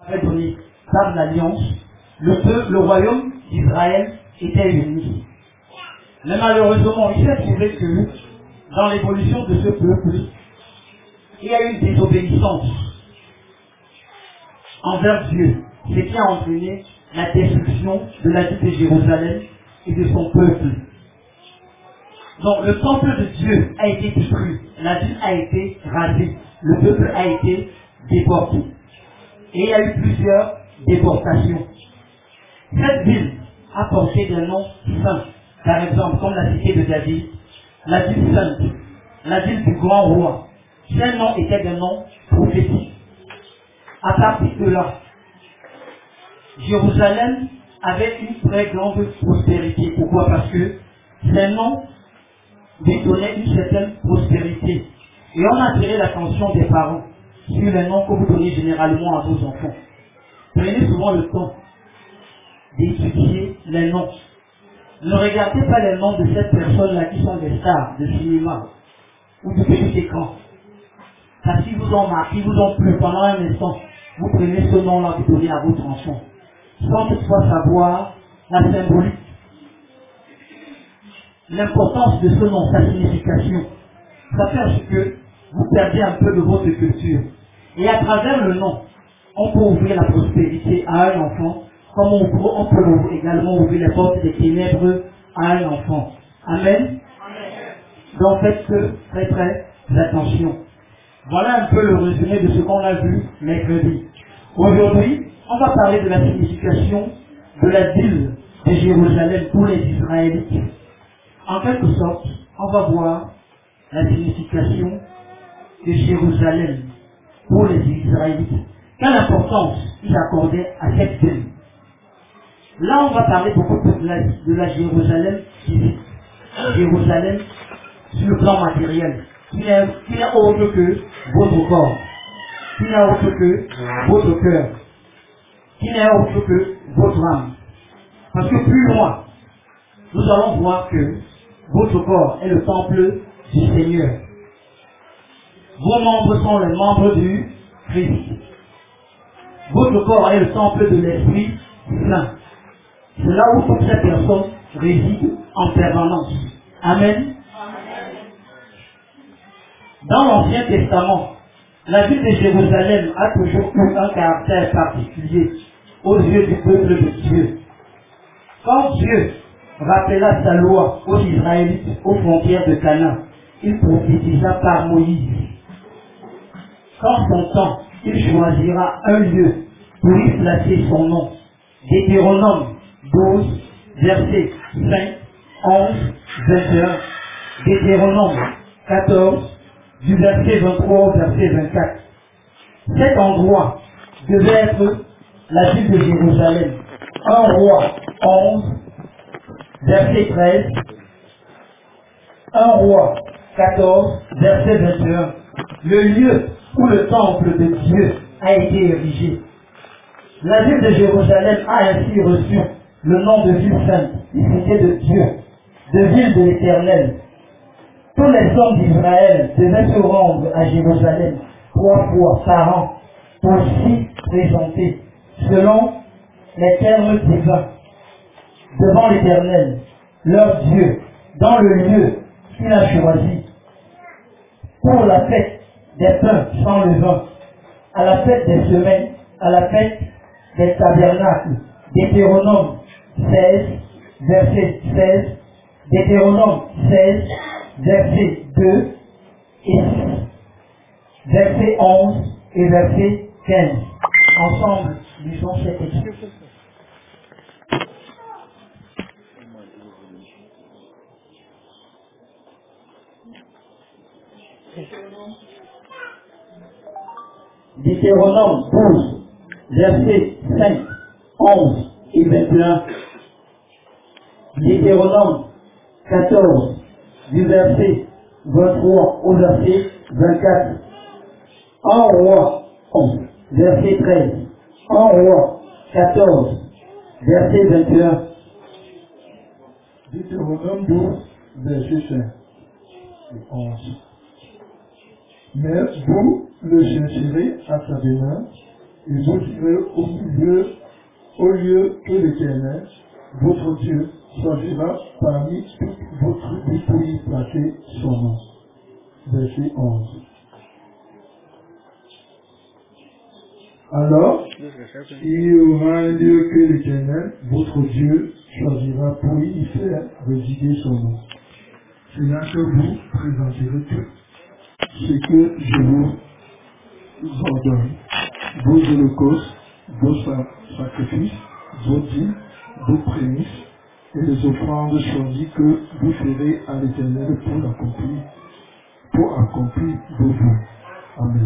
avait donné par l'alliance, le royaume d'Israël était uni. Mais malheureusement, il s'est trouvé que dans l'évolution de ce peuple, il y a eu une désobéissance envers Dieu, ce qui a entraîné la destruction de la ville de Jérusalem et de son peuple. Donc le temple de Dieu a été détruit, la ville a été rasée, le peuple a été déporté. Et il y a eu plusieurs déportations. Cette ville a porté des noms saints, par exemple comme la cité de David, la ville sainte, la ville du grand roi. Ces noms étaient des noms prophétiques. À partir de là, Jérusalem avait une très grande prospérité. Pourquoi? Parce que ces noms lui donnaient une certaine prospérité. Et on a attiré l'attention des parents sur les noms que vous donnez généralement à vos enfants. Prenez souvent le temps d'étudier les noms. Ne regardez pas les noms de cette personne-là qui sont des stars de cinéma ou de petit écran. Parce qu'ils vous ont marqué, ils vous ont plu pendant un instant. Vous prenez ce nom-là, vous donnez à votre enfant. Sans toutefois savoir la symbolique, l'importance de ce nom, sa signification. Ça fait à ce que vous perdez un peu de votre culture. Et à travers le nom, on peut ouvrir la prospérité à un enfant, comme on peut également ouvrir les portes des ténèbres à un enfant. Amen. Donc faites très très attention. Voilà un peu le résumé de ce qu'on a vu mercredi. Aujourd'hui, on va parler de la signification de la ville de Jérusalem pour les Israélites. En quelque sorte, on va voir la signification de Jérusalem pour les Israélites. Quelle importance ils accordaient à cette ville. Là, on va parler beaucoup de la Jérusalem physique. Jérusalem sur le plan matériel, qui n'est autre que votre corps, qui n'est autre que votre cœur, qui n'est autre que votre âme. Parce que plus loin, nous allons voir que votre corps est le temple du Seigneur. Vos membres sont les membres du Christ. Votre corps est le temple de l'Esprit Saint. C'est là où toutes ces personnes résident en permanence. Amen. Dans l'Ancien Testament, la ville de Jérusalem a toujours eu un caractère particulier aux yeux du peuple de Dieu. Quand Dieu rappela sa loi aux Israélites aux frontières de Canaan, il prophétisa par Moïse. Quand son temps, il choisira un lieu pour y placer son nom. Deutéronome 12, versets 5, 11, 21. Deutéronome 14, du verset 23 au verset 24. Cet endroit devait être la ville de Jérusalem. 1 Roi 11, verset 13. 1 Roi 14, verset 21. Le lieu où le temple de Dieu a été érigé. La ville de Jérusalem a ainsi reçu le nom de ville sainte, cité de Dieu, de ville de l'Éternel. Tous les hommes d'Israël devaient se rendre à Jérusalem 3 fois par an pour s'y présenter, selon les termes divins, devant l'Éternel, leur Dieu, dans le lieu qu'il a choisi, pour la fête des pains sans levain, à la fête des semaines, à la fête des tabernacles. Deutéronome 16, verset 16, Deutéronome 16, verset 2 et 6, verset 11 et verset 15. Ensemble, lisons cet texte. Deutéronome 12, versets 5, 11 et 21. Deutéronome 14, du verset 23 au verset 24. 1 Roi 11, verset 13. 1 Roi 14, verset 21. Deutéronome 12, verset 5 et 11. Mais vous le chercherez à sa demeure, et vous irez au lieu que l'Éternel, votre Dieu, choisira parmi toutes vos tribus pour y placer son nom. Verset 11. Alors, il y aura un lieu que l'Éternel, votre Dieu, choisira pour y faire résider son nom. C'est là que vous présenterez tout ce que je vous ordonne, vos holocaustes, vos sacrifices, vos dîmes, vos prémices et les offrandes choisies que vous ferez à l'Éternel pour accomplir vos vœux. Amen.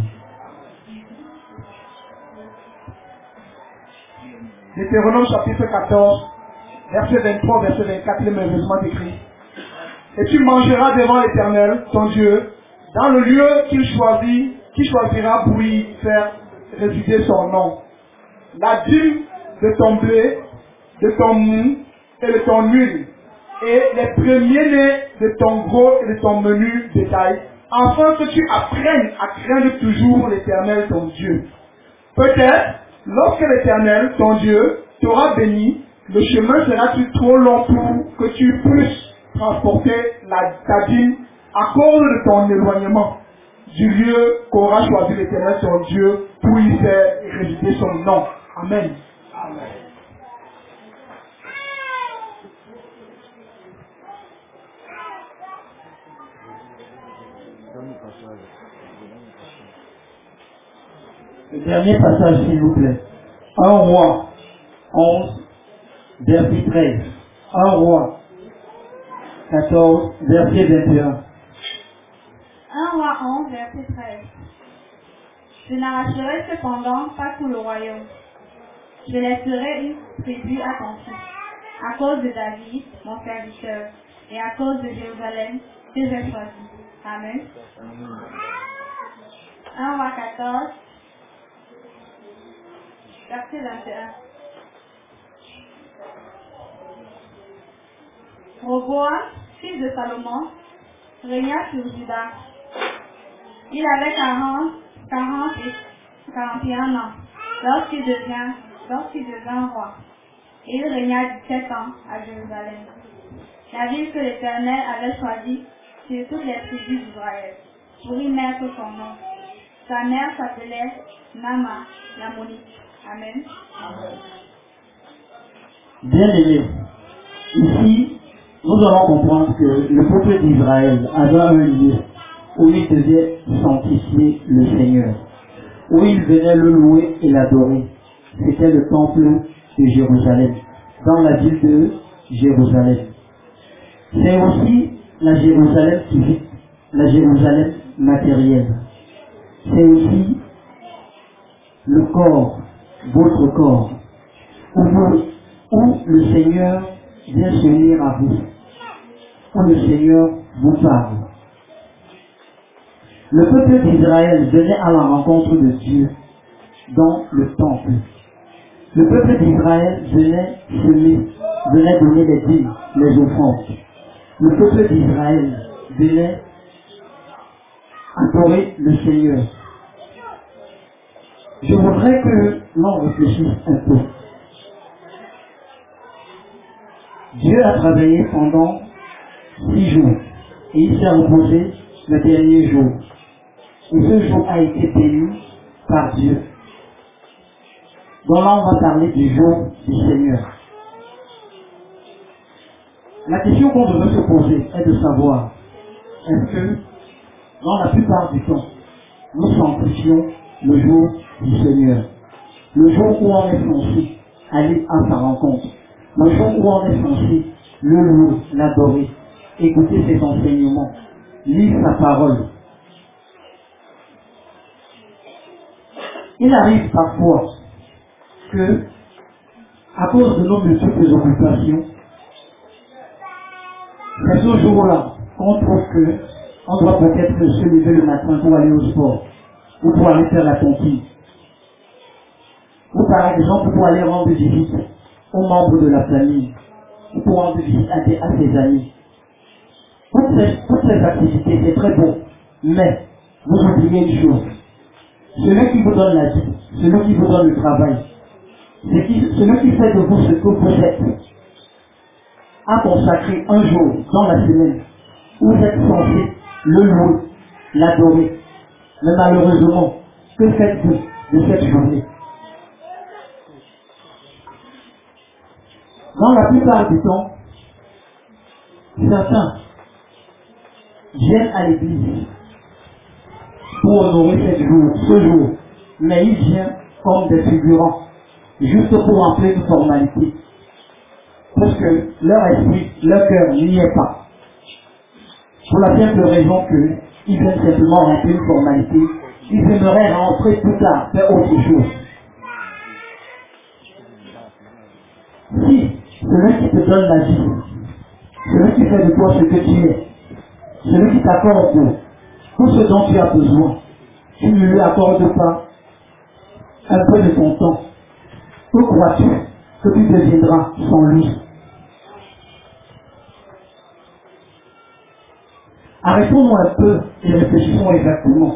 Deutéronome chapitre 14, verset 23, verset 24, il est merveilleusement écrit. Et tu mangeras devant l'Éternel, ton Dieu, dans le lieu qu'il choisira pour y faire résider son nom. La dîme de ton blé, de ton mou et de ton huile, et les premiers-nés de ton gros et de ton menu bétail, afin que tu apprennes à craindre toujours l'Éternel, ton Dieu. Peut-être, lorsque l'Éternel, ton Dieu, t'aura béni, le chemin sera-t-il trop long pour que tu puisses transporter ta dîme à cause de ton éloignement du lieu qu'aura choisi l'Éternel, ton Dieu, pour y faire résider son nom. Amen. Amen. Le dernier passage, s'il vous plaît. 1 Roi 11, verset 13. 1 Roi 14, verset 21. 1 Roi 11, verset 13. Je n'arracherai cependant pas tout le royaume. Je laisserai une tribu à ton fils, à cause de David, mon serviteur, et à cause de Jérusalem, que j'ai choisi. Amen. 1 Roi 14, verset 21. Roboam, fils de Salomon, régna sur Juda. Il avait 40 et 41 ans lorsqu'il devint roi. Et il régna 17 ans à Jérusalem, la ville que l'Éternel avait choisie sur toutes les tribus d'Israël, pour y mettre son nom. Sa mère s'appelait Nama, la Monite. Amen. Bien-aimés, ici, nous allons comprendre que le peuple d'Israël avait un lieu où il devait sanctifier le Seigneur, où il venait le louer et l'adorer. C'était le temple de Jérusalem, dans la ville de Jérusalem. C'est aussi la Jérusalem physique, la Jérusalem matérielle. C'est aussi le corps, votre corps, où le Seigneur vient s'unir à vous, où le Seigneur vous parle. Le peuple d'Israël venait à la rencontre de Dieu dans le temple. Le peuple d'Israël venait semer, venait donner les dîmes, les offrandes. Le peuple d'Israël venait adorer le Seigneur. Je voudrais que l'on réfléchisse un peu. Dieu a travaillé pendant 6 jours et il s'est reposé le dernier jour. Et ce jour a été béni par Dieu. Donc là, on va parler du jour du Seigneur. La question qu'on devrait se poser est de savoir, est-ce que, dans la plupart du temps, nous sanctifions le jour du Seigneur, le jour où on est censé aller à sa rencontre, le jour où on est censé le louer, l'adorer, écouter ses enseignements, lire sa parole. Il arrive parfois que, à cause de nos multiples occupations, c'est ce jour-là qu'on trouve que on doit peut-être se lever le matin pour aller au sport, ou pour aller faire la tontine, ou par exemple pour aller rendre visite aux membres de la famille, ou pour rendre visite à ses amis. Toutes ces activités, c'est très bon, mais vous oubliez une chose. Celui qui vous donne la vie, celui qui vous donne le travail, celui qui fait de vous ce que vous êtes, a consacré un jour dans la semaine où vous êtes censé le louer, l'adorer. Mais malheureusement, que faites-vous de cette journée? Dans la plupart du temps, certains viennent à l'église pour honorer ce jour, mais ils viennent comme des figurants, juste pour remplir une formalité. Parce que leur esprit, leur cœur n'y est pas. Pour la simple raison qu'ils viennent simplement remplir une formalité, ils aimeraient rentrer plus tard, faire autre chose. Si celui qui te donne la vie, celui qui fait de toi ce que tu es, celui qui t'accorde tout ce dont tu as besoin, tu ne lui accordes pas un peu de ton temps, que crois-tu que tu deviendras sans lui? Arrêtons-nous un peu et réfléchissons exactement.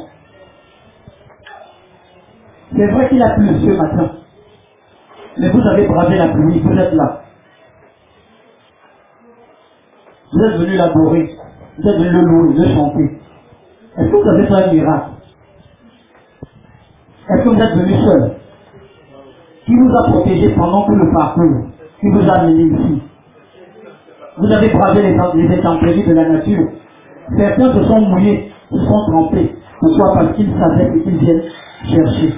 C'est vrai qu'il a plu ce matin, mais vous avez bravé la pluie, vous êtes là. Vous êtes venu l'adorer, vous êtes venu le louer, le chanter. Est-ce que vous avez fait un miracle? Est-ce que vous êtes venu seul? Qui vous a protégé pendant tout le parcours? Qui vous a amené ici? Vous avez bravé les intempéries de la nature. Certains se sont mouillés, se sont trempés, ce soit parce qu'ils savaient ce qu'ils viennent chercher.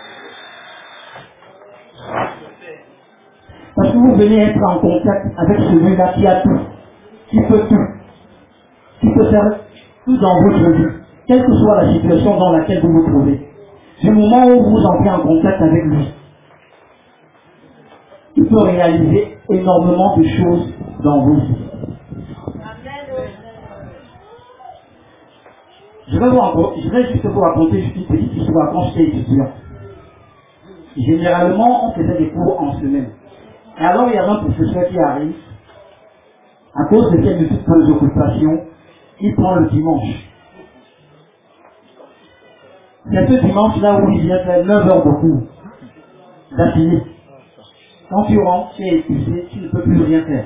Parce que vous venez être en contact avec celui-là qui a tout, qui peut tout, qui peut faire tout dans votre vie, quelle que soit la situation dans laquelle vous vous trouvez. Du moment où vous entrez en contact avec lui, il peut réaliser énormément de choses dans vous. Je vais juste vous raconter une petite histoire quand j'étais étudiant. Généralement, on faisait des cours en semaine. Et alors, il y avait un professeur qui arrive, à cause de ses multiples occupations, il prend le dimanche. C'est ce dimanche-là où il vient faire 9 heures de cours, d'affilée. Quand tu rentres, tu es épuisé, tu ne peux plus rien faire.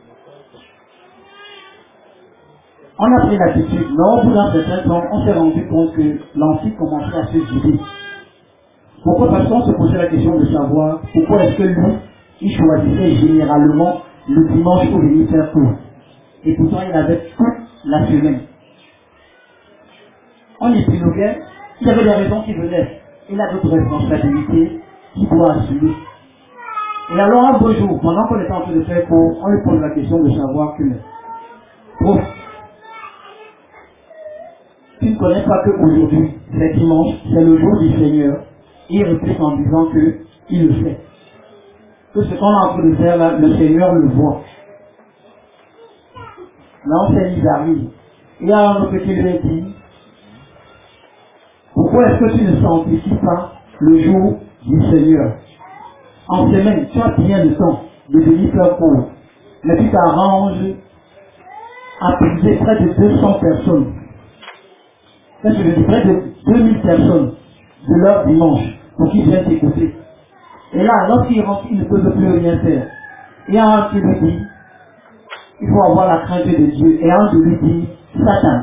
On a pris l'attitude, mais au bout d'un certain temps, on s'est rendu compte que l'amphi commençait à se vider. Pourquoi? Parce qu'on se posait la question de savoir pourquoi est-ce que lui, il choisissait généralement le dimanche pour venir faire cours. Et pourtant, il avait toute la semaine. On épiloguait, il y avait des raisons qui venaient. Il a d'autres responsabilités qu'il doit assumer. Et alors, un beau jour, pendant qu'on était en train de faire cours, on lui pose la question de savoir que, prof, tu ne connais pas qu'aujourd'hui, c'est dimanche, c'est le jour du Seigneur. Il réplique en disant qu'il le sait. Que ce qu'on est en train de faire là, le Seigneur le voit. Là, on s'est mis à rire. Il y a un autre qui lui a dit, pourquoi est-ce que tu ne sanctifies pas le jour du Seigneur? En semaine, tu as bien le temps de venir faire cours. Mais tu t'arranges à priver près de 200 personnes. Là, je veux dire près de 2000 personnes de leur dimanche pour qu'ils viennent t'écouter. Et là, lorsqu'ils rentrent, ils ne peuvent plus rien faire. Il y a un qui lui dit, il faut avoir la crainte de Dieu. Et un qui lui dit, Satan.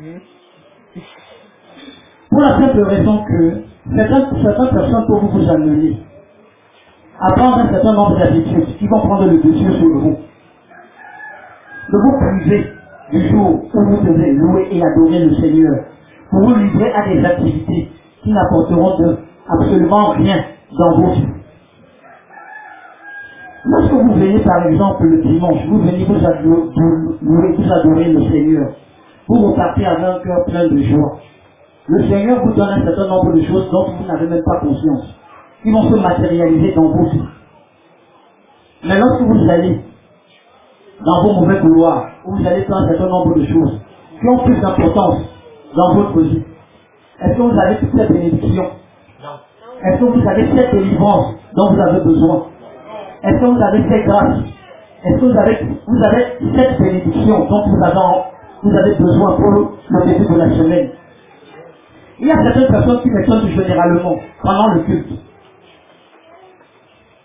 Pour la simple raison que certaines personnes peuvent vous amener à prendre un certain nombre d'habitudes qui vont prendre le dessus sur vous. De vous priver du jour où vous devez louer et adorer le Seigneur, pour vous livrer à des activités qui n'apporteront absolument rien dans vos vies. Lorsque vous venez par exemple le dimanche, vous venez vous adorer le Seigneur, vous repartez avec un cœur plein de joie. Le Seigneur vous donne un certain nombre de choses dont vous n'avez même pas conscience, qui vont se matérialiser dans vos vies. Mais lorsque vous allez dans vos mauvais couloirs, où vous allez faire un certain nombre de choses qui ont plus d'importance dans votre vie, est-ce que vous avez toute cette bénédiction? Est-ce que vous avez cette délivrance dont vous avez besoin? Est-ce que vous avez cette grâce? Est-ce que vous avez cette bénédiction dont vous avez besoin pour le début de la semaine? Il y a certaines personnes qui m'étonnent généralement pendant le culte.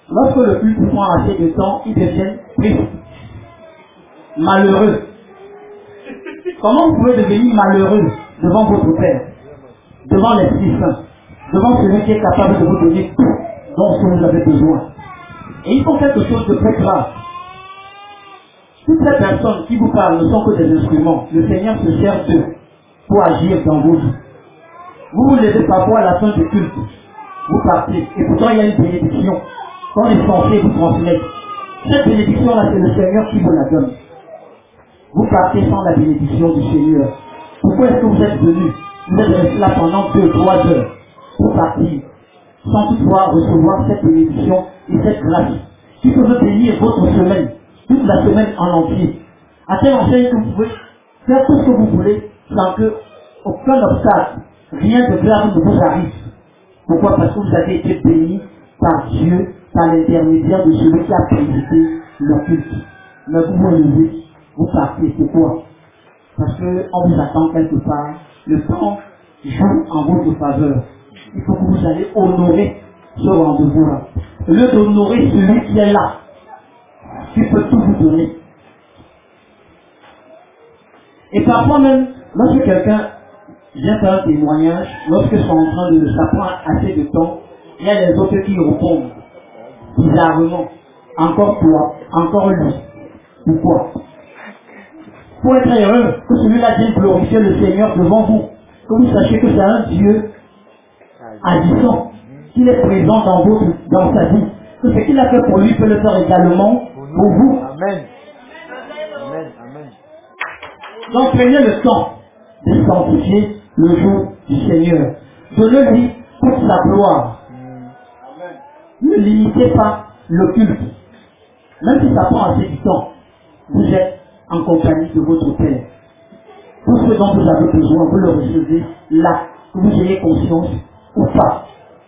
Lorsque le culte prend assez de temps, ils deviennent tristes, malheureux. Comment vous pouvez devenir malheureux devant votre Père, devant l'Esprit Saint, devant celui qui est capable de vous donner tout dont vous avez besoin? Et il faut quelque chose de très grave. Toutes ces personnes qui vous parlent ne sont que des instruments. Le Seigneur se sert d'eux pour agir dans vos vies. Vous vous levez parfois à la fin du culte, vous partez, et pourtant il y a une bénédiction qu'on est censé vous transmettre. Cette bénédiction-là, c'est le Seigneur qui vous la donne. Vous partez sans la bénédiction du Seigneur. Pourquoi est-ce que vous êtes venus? Vous êtes restés là pendant 2-3 heures pour partir, sans toutefois recevoir cette bénédiction et cette grâce qui peut bénir votre semaine, toute la semaine en entier. À telle enseigne que vous pouvez faire tout ce que vous voulez sans que aucun obstacle, rien de grave ne vous arrive. Pourquoi? Parce que vous avez été bénis par Dieu, par l'intermédiaire de celui qui a présidé le culte. Mais vous vous levez, vous partez. Pourquoi? Parce qu'on vous attend quelque part. Le temps joue en votre faveur. Il faut que vous allez honorer ce rendez-vous-là. Au lieu d'honorer celui qui est là, qui peut tout vous donner. Et parfois même, lorsque quelqu'un vient faire un témoignage, lorsque sont en train de, ça prend assez de temps, il y a les autres qui répondent bizarrement. Encore toi, encore lui. Pourquoi? Pour être heureux, que celui-là vienne glorifier le Seigneur devant vous. Que vous sachiez que c'est un Dieu agissant, qu'il est présent dans sa vie. Que ce qu'il a fait pour lui peut le faire également pour vous. Amen. Amen. Amen. Donc prenez le temps de sanctifier le jour du Seigneur. Donnez-lui toute sa gloire. Ne limitez pas le culte. Même si ça prend assez de temps, vous êtes en compagnie de votre Père. Tout ce dont vous avez besoin, vous le recevez là, que vous ayez conscience ou pas.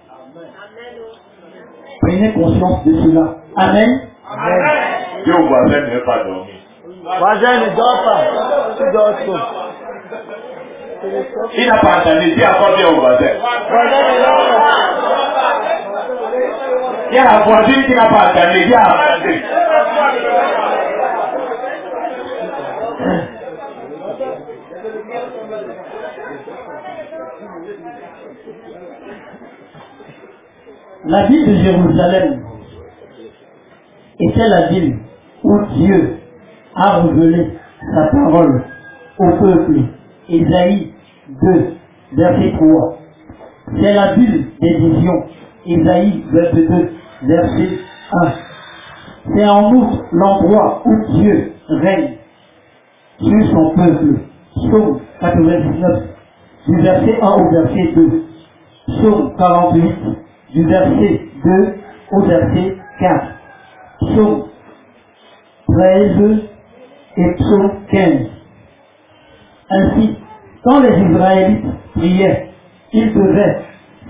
Prenez conscience de cela. Amen. Amen. Dieu au voisin ne veut pas dormir. Voisin ne dort pas. Tu dors trop. Il n'a pas entendu, dis encore bien au voisin. Voisin ne dort pas. Il y a la voisine qui n'a pas entendu, dis entendu. La ville de Jérusalem était la ville où Dieu a révélé sa parole au peuple. Ésaïe 2, verset 3. C'est la ville des visions. Ésaïe 22, verset 1. C'est en outre l'endroit où Dieu règne sur son peuple. Psaume 99, du verset 1 au verset 2. Psaume 48, du verset 2 au verset 4. Psaume 13 et psaume 15. Ainsi, quand les Israélites priaient, ils devaient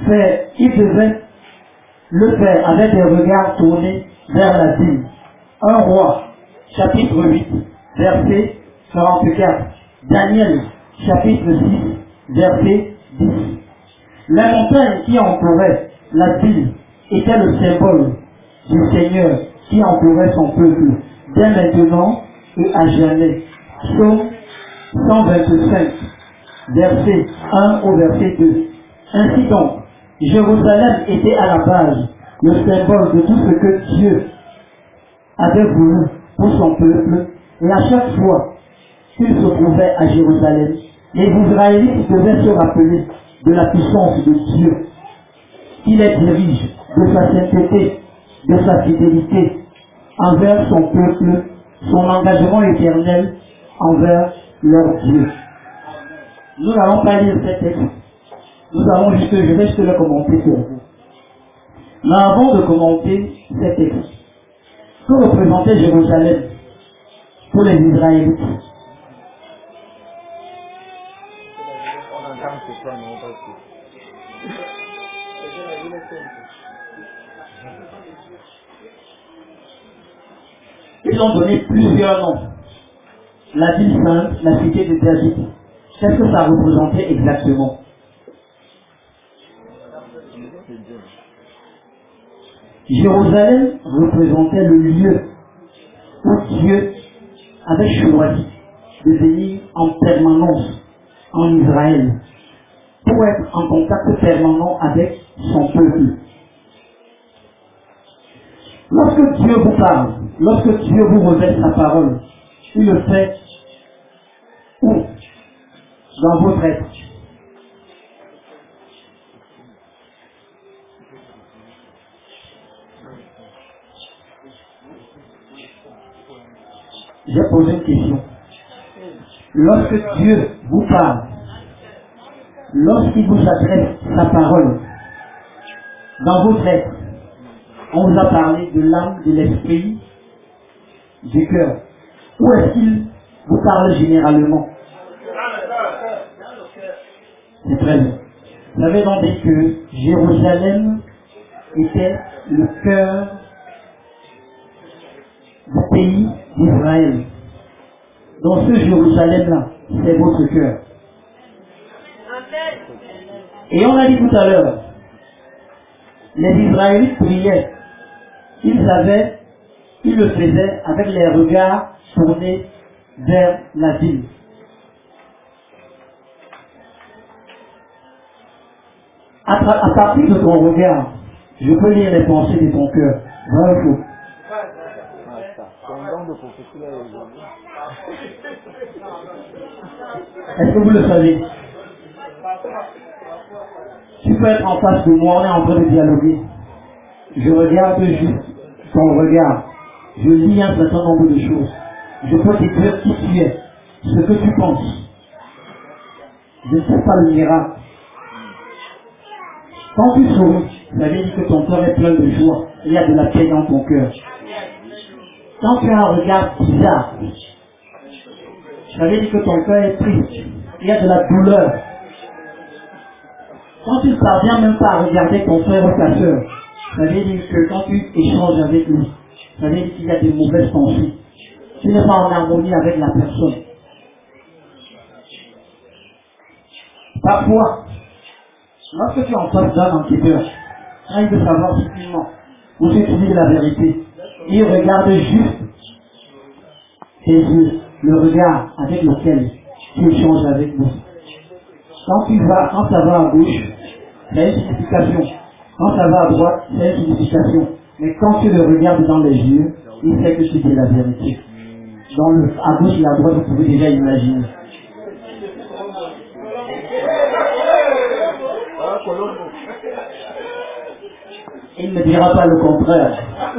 le faire avec des regards tournés vers la ville. 1 Roi, chapitre 8, verset 44. Daniel, chapitre 6, verset 10. La montagne qui entourait la ville était le symbole du Seigneur qui entourait son peuple, dès maintenant et à jamais. Psaume 125, verset 1 au verset 2. Ainsi donc, Jérusalem était à la base le symbole de tout ce que Dieu avait voulu pour son peuple, et à chaque fois qu'il se trouvait à Jérusalem, les Israélites devaient se rappeler de la puissance de Dieu, qui les dirige, de sa sainteté, de sa fidélité envers son peuple, son engagement éternel envers leur Dieu. Nous n'allons pas lire ces textes. Nous allons juste, je vais juste le commenter pour vous. Mais avant de commenter ces textes, que représentait Jérusalem pour les Israélites? Ils ont donné plusieurs noms. La ville sainte, la cité de David. Qu'est-ce que ça représentait exactement? Jérusalem représentait le lieu où Dieu avait choisi de venir en permanence en Israël pour être en contact permanent avec son peuple. Lorsque Dieu vous parle, lorsque Dieu vous révèle sa parole, il le fait où? Dans votre être. J'ai posé une question. Lorsque Dieu vous parle, lorsqu'il vous adresse sa parole, dans votre être, on vous a parlé de l'âme, de l'esprit, du cœur. Où est-ce qu'il vous parle généralement? C'est très bien. Vous avez donc dit que Jérusalem était le cœur du pays d'Israël. Dans ce Jérusalem-là, c'est votre cœur. Et on a dit tout à l'heure, les Israélites priaient. Ils le faisaient avec les regards tournés vers la ville. À partir de ton regard, je peux lire les pensées de ton cœur. Vrai ou faux? Est-ce que vous le savez? Tu peux être en face de moi, on est en train de dialoguer. Je regarde juste ton regard. Je lis un certain nombre de choses. Je peux te dire qui tu es, ce que tu penses. Je ne sais pas le miracle. Quand tu souris, ça veut dire que ton cœur est plein de joie. Il y a de la paix dans ton cœur. Quand tu as un regard bizarre, ça veut dire que ton cœur est triste. Il y a de la douleur. Quand tu ne parviens même pas à regarder ton frère ou ta soeur, ça veut dire que quand tu échanges avec lui, ça veut dire qu'il y a des mauvaises pensées. Tu n'es pas en harmonie avec la personne. Parfois, lorsque tu es en face d'un enquêteur, quand il veut savoir si tu mens ou si tu dis la vérité, il regarde juste tes yeux, le regard avec lequel tu échanges avec nous. Quand ça va à gauche, c'est une signification. Quand ça va à droite, c'est une signification. Mais quand tu le regardes dans les yeux, il sait que tu dis la vérité. À gauche et à droite, vous pouvez déjà imaginer. Il ne dira pas le contraire.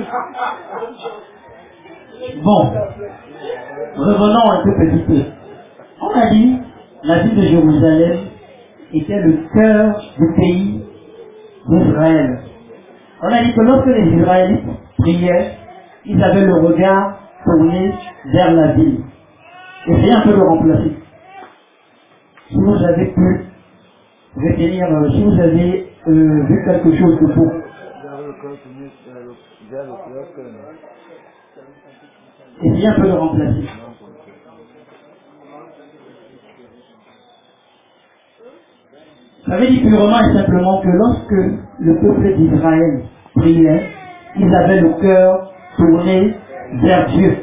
Bon, revenons un tout petit peu. On a dit, la ville de Jérusalem était le cœur du pays d'Israël. On a dit que lorsque les Israélites priaient, ils avaient le regard tourné vers la ville. Essayez un peu de remplacer. Si vous avez pu retenir, si vous avez vu quelque chose de beau. Essayez un peu de remplacer. Ça veut dire purement et simplement que lorsque le peuple d'Israël priait, ils avaient le cœur tourné vers Dieu.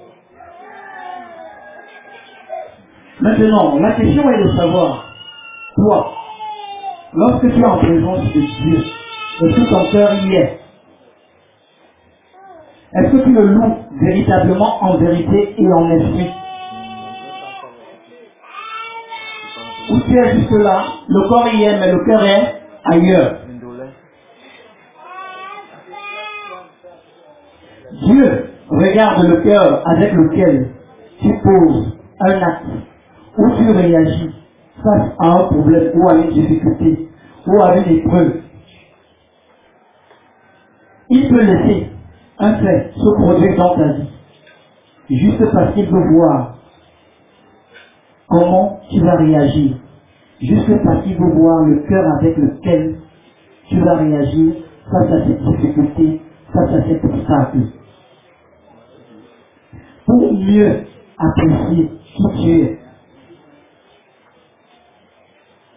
Maintenant, la question est de savoir, toi, lorsque tu es en présence de Dieu, est-ce que ton cœur y est? Est-ce que tu le loues véritablement en vérité et en esprit? Ou tu es juste là, le corps y est, mais le cœur est ailleurs. Dieu regarde le cœur avec lequel tu poses un acte, où tu réagis face à un problème ou à une difficulté ou à une épreuve. Il peut laisser un fait se produire dans ta vie, juste parce qu'il veut voir comment tu vas réagir, juste parce qu'il veut voir le cœur avec lequel tu vas réagir face à cette difficulté, face à cet obstacle. Pour mieux apprécier qui tu es.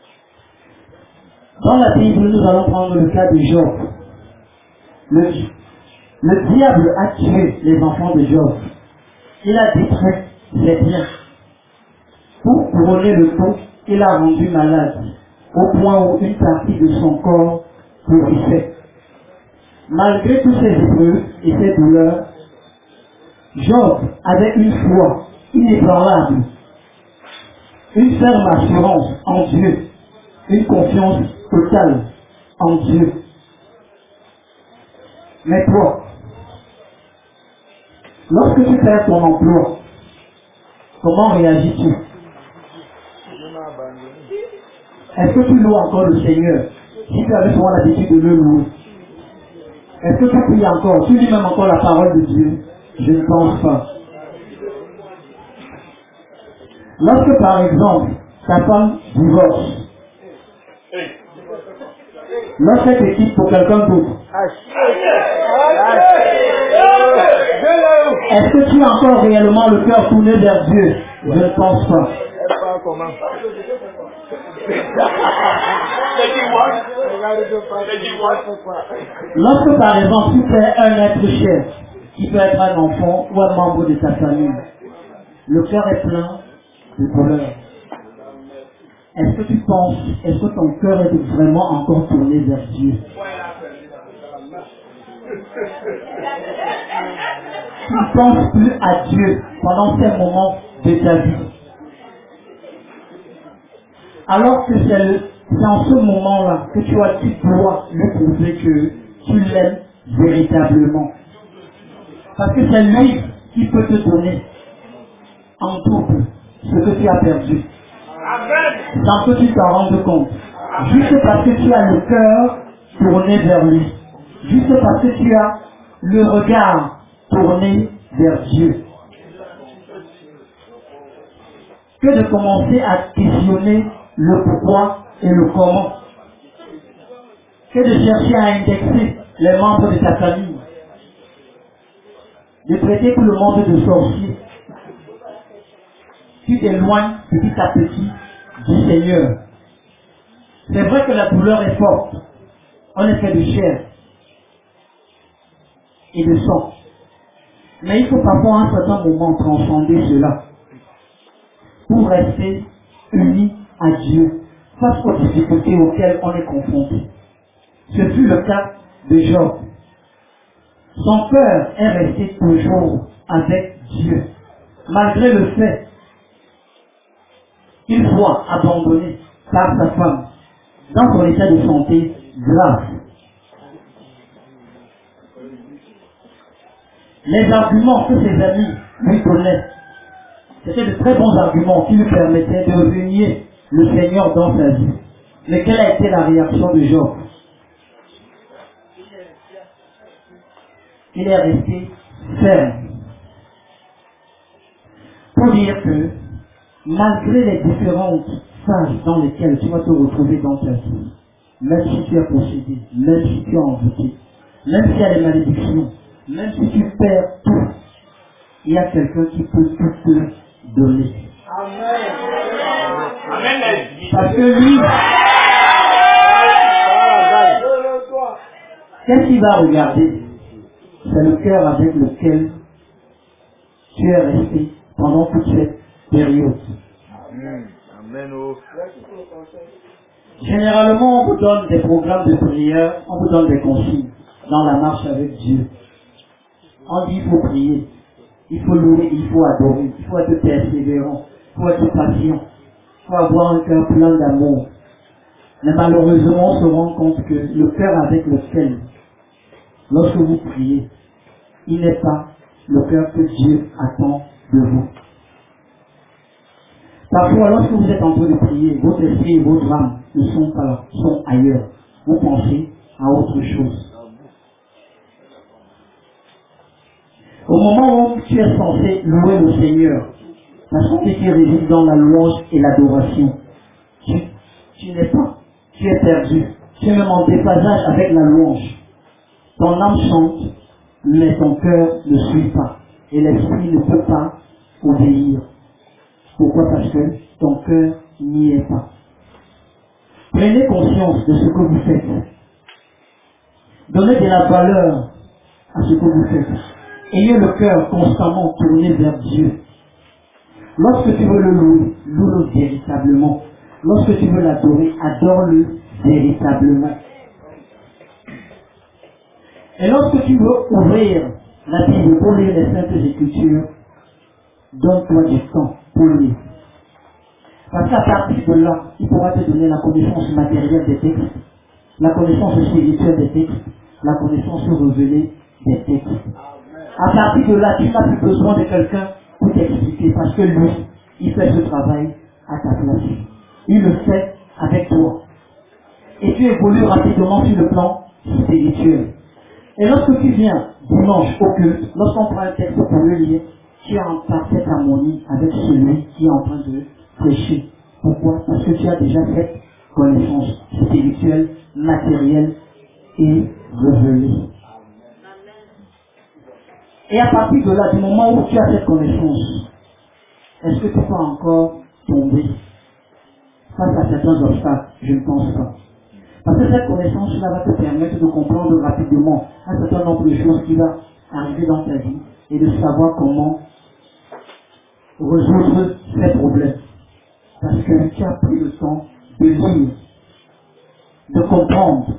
Dans la Bible, nous allons prendre le cas de Job. Le diable a tué les enfants de Job. Il a détruit ses biens. Pour couronner le tout, il a rendu malade, au point où une partie de son corps pourrissait. Malgré tous ces épreuves et ces douleurs, Job avait une foi inébranlable, une ferme assurance en Dieu, une confiance totale en Dieu. Mais toi, lorsque tu perds ton emploi, comment réagis-tu? Est-ce que tu loues encore le Seigneur? Si tu avais souvent l'habitude de le louer, est-ce que tu pries encore? Tu lis même encore la parole de Dieu? Je ne pense pas. Lorsque par exemple ta femme divorce, lorsqu'elle te quitte pour quelqu'un d'autre, est-ce que tu as encore réellement le cœur tourné vers Dieu? Je ne pense pas. Lorsque par exemple tu perds un être cher, qui peut être un enfant ou un membre de ta famille, le cœur est plein de douleur. Est-ce que tu penses, est-ce que ton cœur est vraiment encore tourné vers Dieu? Tu ne penses plus à Dieu pendant ces moments de ta vie. Alors que c'est en ce moment-là que tu dois lui prouver que tu l'aimes véritablement. Parce que c'est lui qui peut te donner en double ce que tu as perdu. Sans que tu t'en rendes compte. Juste parce que tu as le cœur tourné vers lui. Juste parce que tu as le regard tourné vers Dieu. Que de commencer à questionner le pourquoi et le comment. Que de chercher à indexer les membres de ta famille. De traiter tout le monde de sorcier. Tu t'éloignes petit à petit du Seigneur. C'est vrai que la douleur est forte. On est fait de chair et de sang. Mais il faut parfois à un certain moment transcender cela pour rester unis à Dieu face aux difficultés auxquelles on est confronté. Ce fut le cas de Job. Son cœur est resté toujours avec Dieu, malgré le fait qu'il soit abandonné par sa femme dans son état de santé grave. Les arguments que ses amis lui donnaient, c'était de très bons arguments qui lui permettaient de renier le Seigneur dans sa vie. Mais quelle a été la réaction de Job? Il est resté ferme. Pour dire que, malgré les différentes phases dans lesquelles tu vas te retrouver dans ta vie, même si tu es possédé, même si tu es envoûté, même s'il y a des malédictions, même si tu perds tout, il y a quelqu'un qui peut tout te donner. Amen. Parce que lui, qu'est-ce qu'il va regarder? C'est le cœur avec lequel tu es resté pendant toute cette période. Amen. Généralement, on vous donne des programmes de prière, on vous donne des consignes dans la marche avec Dieu. On dit il faut prier, il faut louer, il faut adorer, il faut être persévérant, il faut être patient, il faut avoir un cœur plein d'amour. Mais malheureusement, on se rend compte que le cœur avec lequel, lorsque vous priez, il n'est pas le cœur que Dieu attend de vous. Parfois, lorsque vous êtes en train de prier, votre esprit et votre âme ne sont pas là, sont ailleurs. Vous pensez à autre chose. Au moment où tu es censé louer le Seigneur, parce que tu résides dans la louange et l'adoration, tu n'es pas, tu es perdu. Tu es même en déphasage avec la louange. Ton âme chante, mais ton cœur ne suit pas. Et l'esprit ne peut pas obéir. Pourquoi? Parce que ton cœur n'y est pas. Prenez conscience de ce que vous faites. Donnez de la valeur à ce que vous faites. Ayez le cœur constamment tourné vers Dieu. Lorsque tu veux le louer, loue-le véritablement. Lorsque tu veux l'adorer, adore-le véritablement. Et lorsque tu veux ouvrir la Bible pour lire les Saintes Écritures, donne-toi du temps pour lire. Parce qu'à partir de là, il pourra te donner la connaissance matérielle des textes, la connaissance spirituelle des textes, la connaissance révélée des textes. À partir de là, tu n'as plus besoin de quelqu'un pour t'expliquer, parce que lui, il fait ce travail à ta place. Il le fait avec toi. Et tu évolues rapidement sur le plan spirituel. Et lorsque tu viens dimanche au culte, lorsqu'on prend un texte pour le lire, tu es en parfaite harmonie avec celui qui est en train de prêcher. Pourquoi? Parce que tu as déjà cette connaissance spirituelle, matérielle et révélée. Et à partir de là, du moment où tu as cette connaissance, est-ce que tu peux encore tomber face à certains obstacles? Je ne pense pas. Parce que cette connaissance-là va te permettre de comprendre rapidement un certain nombre de choses qui vont arriver dans ta vie et de savoir comment résoudre ces problèmes. Parce que tu as pris le temps de lire, de comprendre.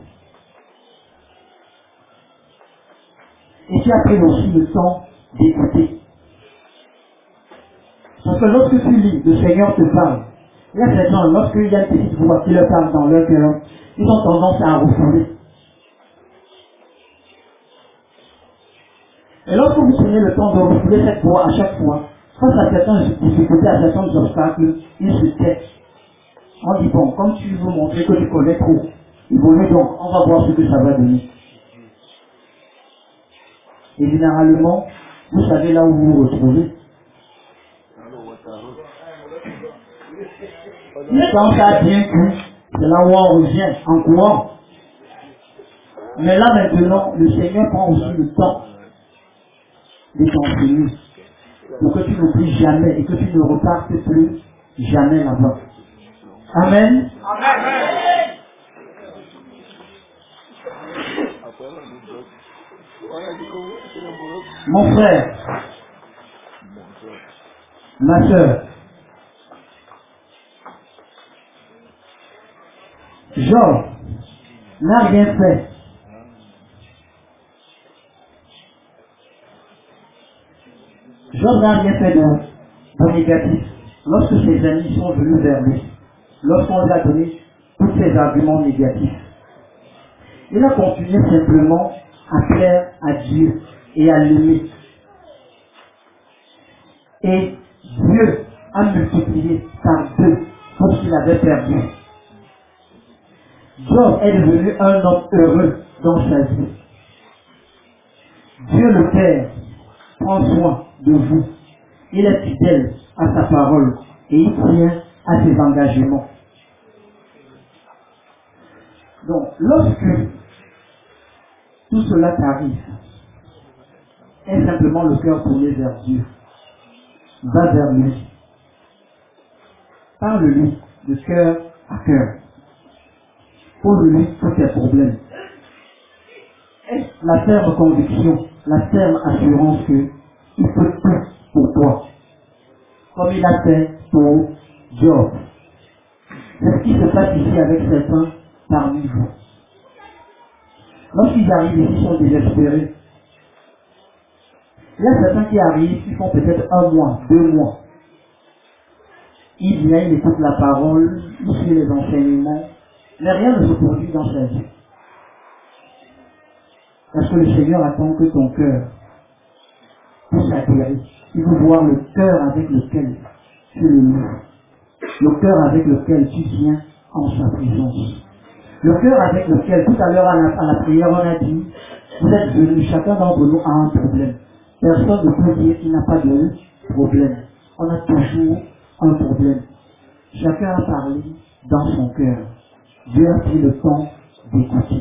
Et tu as pris aussi le temps d'écouter. Parce que lorsque tu lis, le Seigneur te parle. Il y a ces gens, lorsqu'il y a une petite voix qui leur parle dans leur cœur, ils ont tendance à refouler. Et lorsque vous prenez le temps de refouler cette voix à chaque fois, face à certaines difficultés, à certains obstacles, ils se taisent. On dit, bon, comme tu veux montrer que tu connais trop, il vaut mieux donc, on va voir ce que ça va donner. Et généralement, vous savez là où vous vous retrouvez. Quand ça a bien plu, c'est là où on revient en courant. Mais là maintenant, le Seigneur prend aussi le temps de t'enseigner pour que tu n'oublies jamais et que tu ne repartes plus jamais là-bas. Amen. Amen. Mon frère, ma soeur, Job n'a rien fait. Job n'a rien fait de négatif. Lorsque ses amis sont venus vers lui, lorsqu'on lui a donné tous ses arguments négatifs, il a continué simplement à plaire à Dieu et à l'aimer. Et Dieu a multiplié par 2 tout ce qu'il avait perdu. Job est devenu un homme heureux dans sa vie. Dieu le Père prend soin de vous. Il est fidèle à sa parole et il tient à ses engagements. Donc, lorsque tout cela t'arrive, est simplement le cœur tourné vers Dieu. Va vers lui. Parle-lui de cœur à cœur. Pose-lui tous tes problèmes. Et la ferme conviction, la ferme assurance que il peut tout pour toi. Comme il a fait pour Job. C'est ce qui se passe ici avec certains parmi vous. Lorsqu'ils arrivent ici, ils sont désespérés. Il y a certains qui arrivent, ils font peut-être 1 mois, 2 mois. Ils viennent, ils écoutent la parole, ils suivent les enseignements, mais rien ne se produit dans sa vie. Parce que le Seigneur attend que ton cœur puisse atterrir. Il veut voir le cœur avec lequel tu le loues. Le cœur avec lequel tu viens en sa présence. Le cœur avec lequel, tout à l'heure à la prière, on a dit, vous êtes venus, chacun d'entre nous a un problème. Personne ne peut dire qu'il n'a pas de problème. On a toujours un problème. Chacun a parlé dans son cœur. Dieu a pris le temps d'écouter.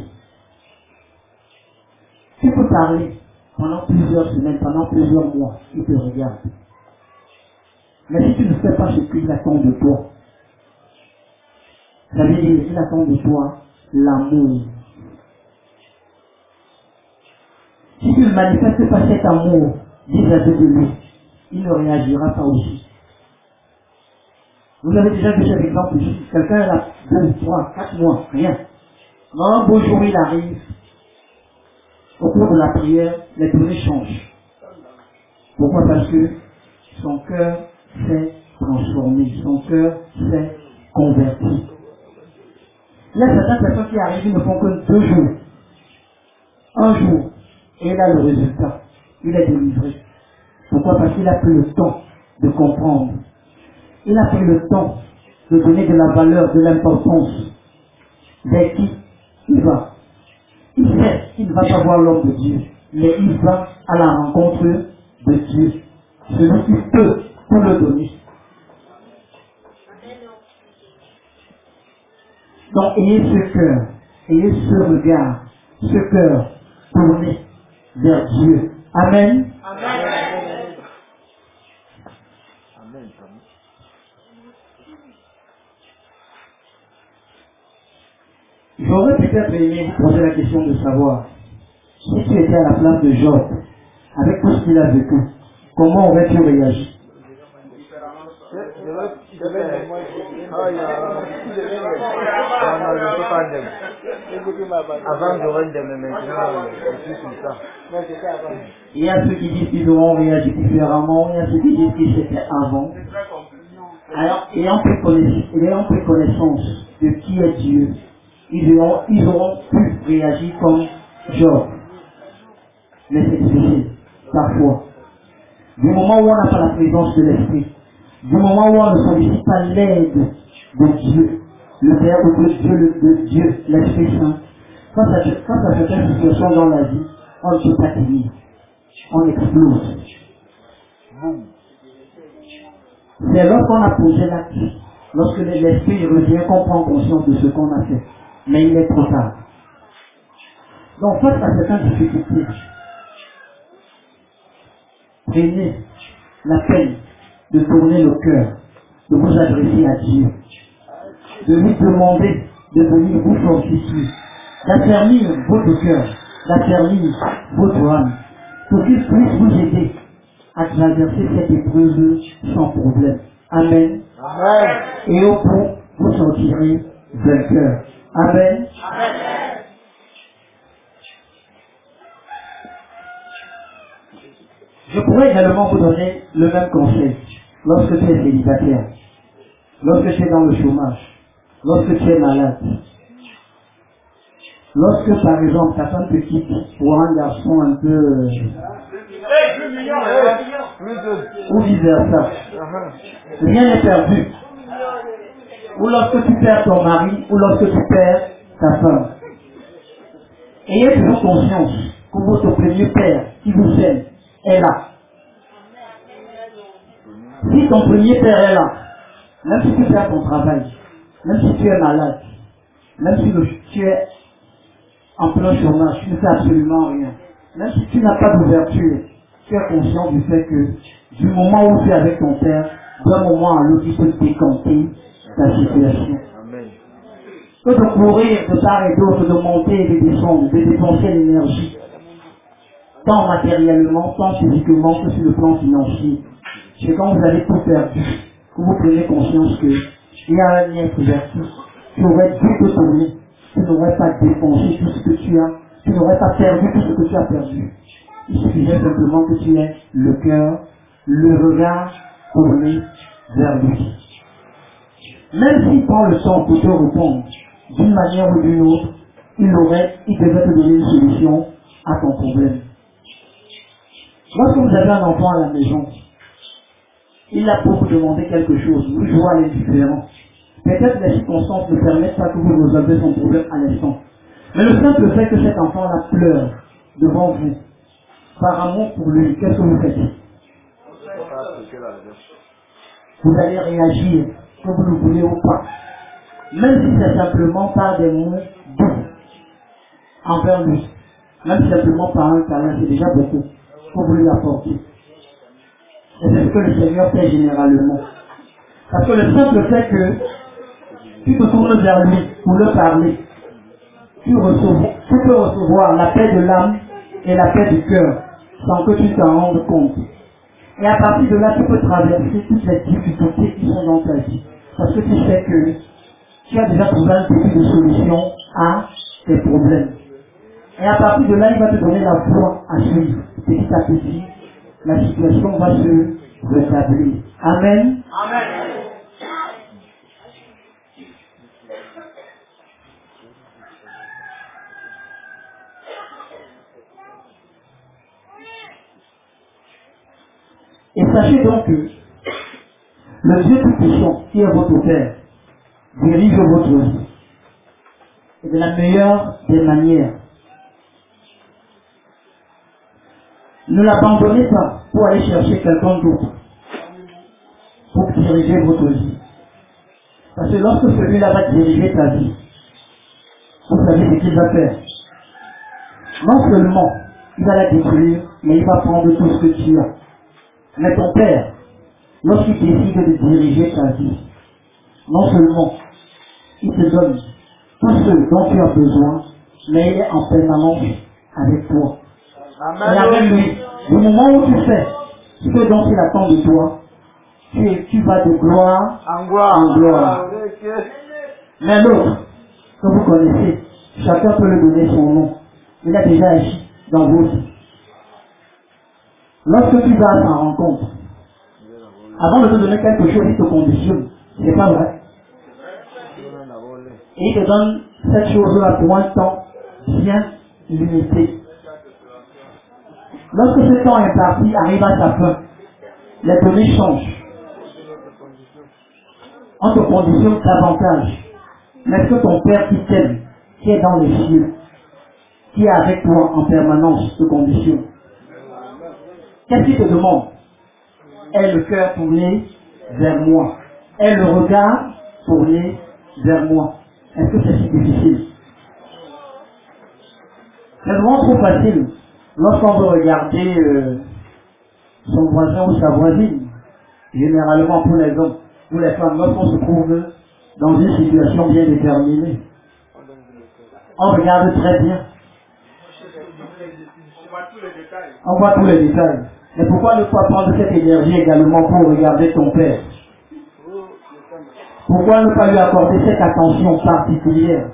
Tu peux parler pendant plusieurs semaines, pendant plusieurs mois, il te regarde. Mais si tu ne fais pas ce qu'il attend de toi, ça veut dire qu'il attend de toi l'amour. Si tu ne manifeste pas cet amour vis-à-vis de lui, il ne réagira pas aussi. Vous avez déjà vu cet exemple ici. Quelqu'un est là 2, 3, 4 mois, rien. Un beau jour, il arrive. Au cours de la prière, les données changent. Pourquoi? Parce que son cœur s'est transformé, son cœur s'est converti. Il y a certaines personnes qui arrivent, ils ne font que 2 jours. Un jour, et il a le résultat. Il est délivré. Pourquoi? Parce qu'il a pris le temps de comprendre. Il a pris le temps de donner de la valeur, de l'importance vers qui il va. Il sait qu'il ne va pas voir l'homme de Dieu, mais il va à la rencontre de Dieu. Celui qui peut tout le donner. Donc ayez ce cœur, ayez ce regard, ce cœur tourné vers Dieu. Amen. Amen. J'aurais peut-être aimé vous poser la question de savoir si tu étais à la place de Job, avec tout ce qu'il a vécu, comment aurais-tu réagi? Avant j'aurais maintenant, je suis sur ça. Il y a ceux qui disent qu'ils auront réagi différemment, il y a ceux qui disent que c'était avant. Alors, ayant pris connaissance de qui est Dieu, ils auront pu réagir comme Job. Mais c'est difficile, parfois. Du moment où on n'a pas la présence de l'Esprit, du moment où on ne sollicite pas l'aide de Dieu, le Père de Dieu, de Dieu, l'Esprit Saint, face à certaines situations dans la vie, on ne peut pas tenir. On explose. C'est lorsqu'on a posé l'acte, lorsque l'Esprit revient, qu'on prend conscience de ce qu'on a fait. Mais il est trop tard. Donc face à certaines difficultés, prenez la peine de tourner le cœur, de vous adresser à Dieu, de lui demander de venir vous fortifier, d'affermir votre cœur, d'affermir votre âme, pour qu'il puisse vous aider à traverser cette épreuve sans problème. Amen. Amen. Et au bout, vous sortirez vainqueur. Amen. Amen. Je pourrais également vous donner le même conseil lorsque tu es célibataire, lorsque tu es dans le chômage, lorsque tu es malade, lorsque par exemple ta femme te quitte pour un garçon un peu ou vice versa, rien n'est perdu. Ou lorsque tu perds ton mari, ou lorsque tu perds ta femme. Ayez toujours conscience que votre premier père qui vous aime est là. Si ton premier père est là, même si tu perds ton travail, même si tu es malade, même si tu es en plein chômage, tu ne fais absolument rien, même si tu n'as pas d'ouverture, tu es conscient du fait que du moment où tu es avec ton père, d'un moment à l'autre, il peut décanter ta situation. Que de courir de part et d'autre, de monter et de descendre, de dépenser l'énergie, tant matériellement, tant physiquement que sur le plan financier. C'est quand vous avez tout perdu, que vous prenez conscience que il y a un lien vertu. Tu aurais dû te tourner, tu n'aurais pas dépensé tout ce que tu as, tu n'aurais pas perdu tout ce que tu as perdu. Il suffisait simplement que tu aies le cœur, le regard tourné vers lui. Même s'il prend le temps pour te répondre d'une manière ou d'une autre, il devait te donner une solution à ton problème. Lorsque vous avez un enfant à la maison, il a pour vous demander quelque chose, vous jouez à l'indifférent. Peut-être les circonstances ne permettent pas que vous résolvez son problème à l'instant. Mais le simple fait que cet enfant-là pleure devant vous, par amour pour lui, qu'est-ce que vous faites? Vous allez réagir, que vous le voulez ou pas. Même si c'est simplement par des mots doux envers lui. Même simplement par un câlin, c'est déjà beaucoup pour vous lui apporter. Et c'est ce que le Seigneur fait généralement. Parce que le simple fait que tu te tournes vers lui pour le parler, tu peux recevoir la paix de l'âme et la paix du cœur. sans que tu t'en rendes compte. Et à partir de là, tu peux traverser toutes les difficultés qui sont dans ta vie. Parce que tu sais que tu as déjà trouvé un début de solution à tes problèmes. Et à partir de là, il va te donner la foi à suivre. Petit à petit, la situation va se rétablir. Amen. Amen. Et sachez donc que le Dieu Tout-Puissant, qui est votre Père, dirige votre vie. Et de la meilleure des manières. Ne l'abandonnez pas pour aller chercher quelqu'un d'autre pour diriger votre vie. Parce que lorsque celui-là va diriger ta vie, vous savez ce qu'il va faire. Non seulement il va la détruire, mais il va prendre tout ce que tu as. Mais ton Père, lorsqu'il décide de diriger ta vie, non seulement il te donne tout ce dont tu as besoin, mais il est en permanence avec toi. Et avec lui, du moment où tu fais ce dont il attend de toi, tu vas de gloire en gloire. Mais l'autre, que vous connaissez, chacun peut lui donner son nom. Il a déjà agi dans vos vies. Lorsque tu vas à sa rencontre, avant de te donner quelque chose, il te conditionne. C'est pas vrai. Et il te donne cette chose-là pour un temps bien limité. Lorsque ce temps est parti, arrive à sa fin, les données changent. On te conditionne davantage. Mais est-ce que ton Père qui t'aime, qui est dans les cieux, qui est avec toi en permanence, te conditionne? Qu'est-ce qu'il te demande? Aie le cœur tourné vers moi. Aie le regard tourné vers moi. Est-ce que c'est si difficile? C'est vraiment trop facile lorsqu'on veut regarder son voisin ou sa voisine. Généralement pour les hommes ou les femmes, lorsqu'on se trouve dans une situation bien déterminée. On regarde très bien. On voit tous les détails. Mais pourquoi ne pas prendre cette énergie également pour regarder ton Père? Pourquoi ne pas lui accorder cette attention particulière?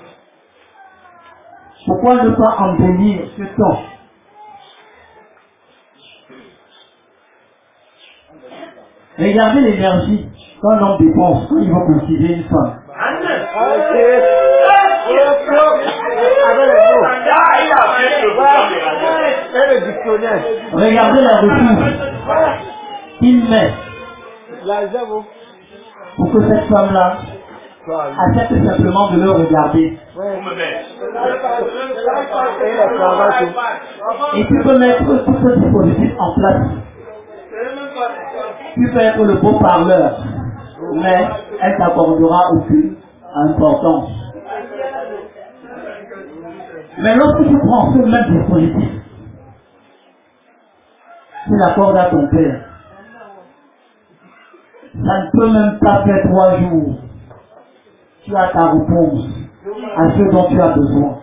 Pourquoi ne pas embellir ce temps? Regardez l'énergie qu'un homme dépense quand il va cultiver une femme. Regardez la ressource qu'il met pour que cette femme-là accepte simplement de le regarder. Et tu peux mettre tout ce dispositif en place. Tu peux être le beau parleur, mais elle t'accordera aucune importance. Mais lorsque tu prends ce même dispositif, tu l'accordes à ton Père. Ça ne peut même pas faire 3 jours. Tu as ta réponse à ce dont tu as besoin.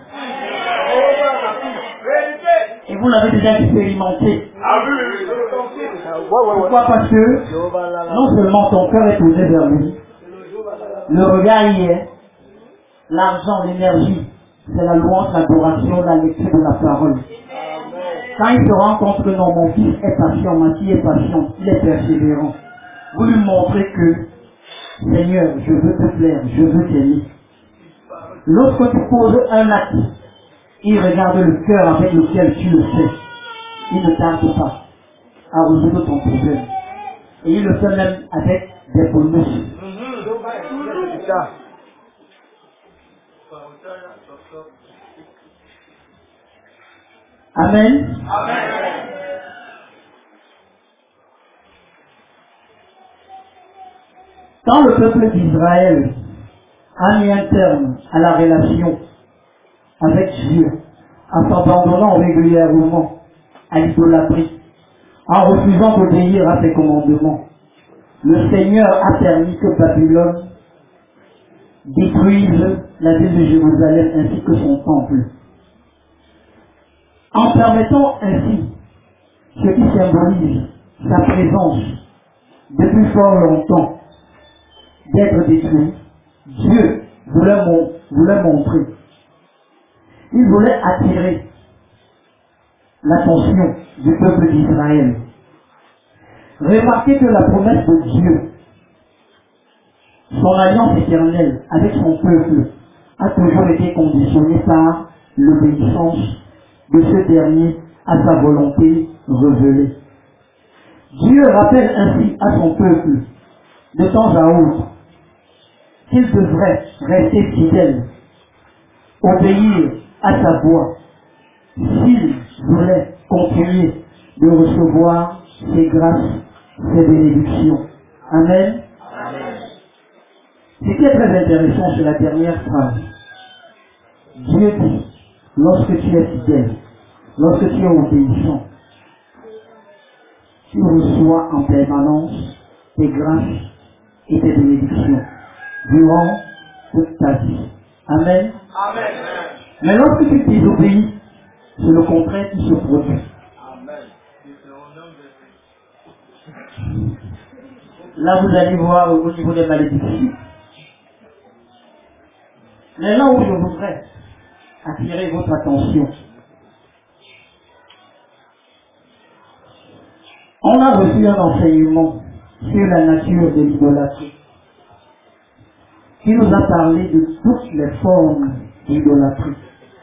Et vous l'avez déjà expérimenté. Pourquoi? Parce que non seulement ton cœur est tourné vers lui, le regard y est, l'argent, l'énergie, c'est la louange, l'adoration, la lecture de la parole. Quand il se rend compte que non, mon fils est patient, ma fille est patiente, il est persévérant, vous lui montrez que, Seigneur, je veux te plaire, je veux t'aimer. Lorsque tu poses un acte, il regarde le cœur avec lequel tu le fais. Il ne tarde pas à résoudre ton problème. Et il le fait même avec des bonus. Amen. Quand le peuple d'Israël a mis un terme à la relation avec Dieu, en s'abandonnant régulièrement à l'idolâtrie, en refusant d'obéir à ses commandements, le Seigneur a permis que Babylone détruise la ville de Jérusalem ainsi que son temple. En permettant ainsi ce qui symbolise sa présence depuis fort longtemps d'être détruit, Dieu voulait montrer. Il voulait attirer l'attention du peuple d'Israël. Remarquez que la promesse de Dieu, son alliance éternelle avec son peuple, a toujours été conditionnée par l'obéissance de ce dernier à sa volonté révélée. Dieu rappelle ainsi à son peuple, de temps à autre, qu'il devrait rester fidèle, obéir à sa voix, s'il voulait continuer de recevoir ses grâces, ses bénédictions. Amen. Amen. Ce qui est très intéressant, c'est la dernière phrase. Dieu dit, lorsque tu es fidèle, lorsque tu es obéissant, tu reçois en permanence tes grâces et tes bénédictions durant toute ta vie. Amen. Amen. Mais lorsque tu désobéis, c'est le contraire qui se produit. Là, vous allez voir au niveau des malédictions. Mais là où je voudrais attirer votre attention, on a reçu un enseignement sur la nature de l'idolâtrie, qui nous a parlé de toutes les formes d'idolâtrie.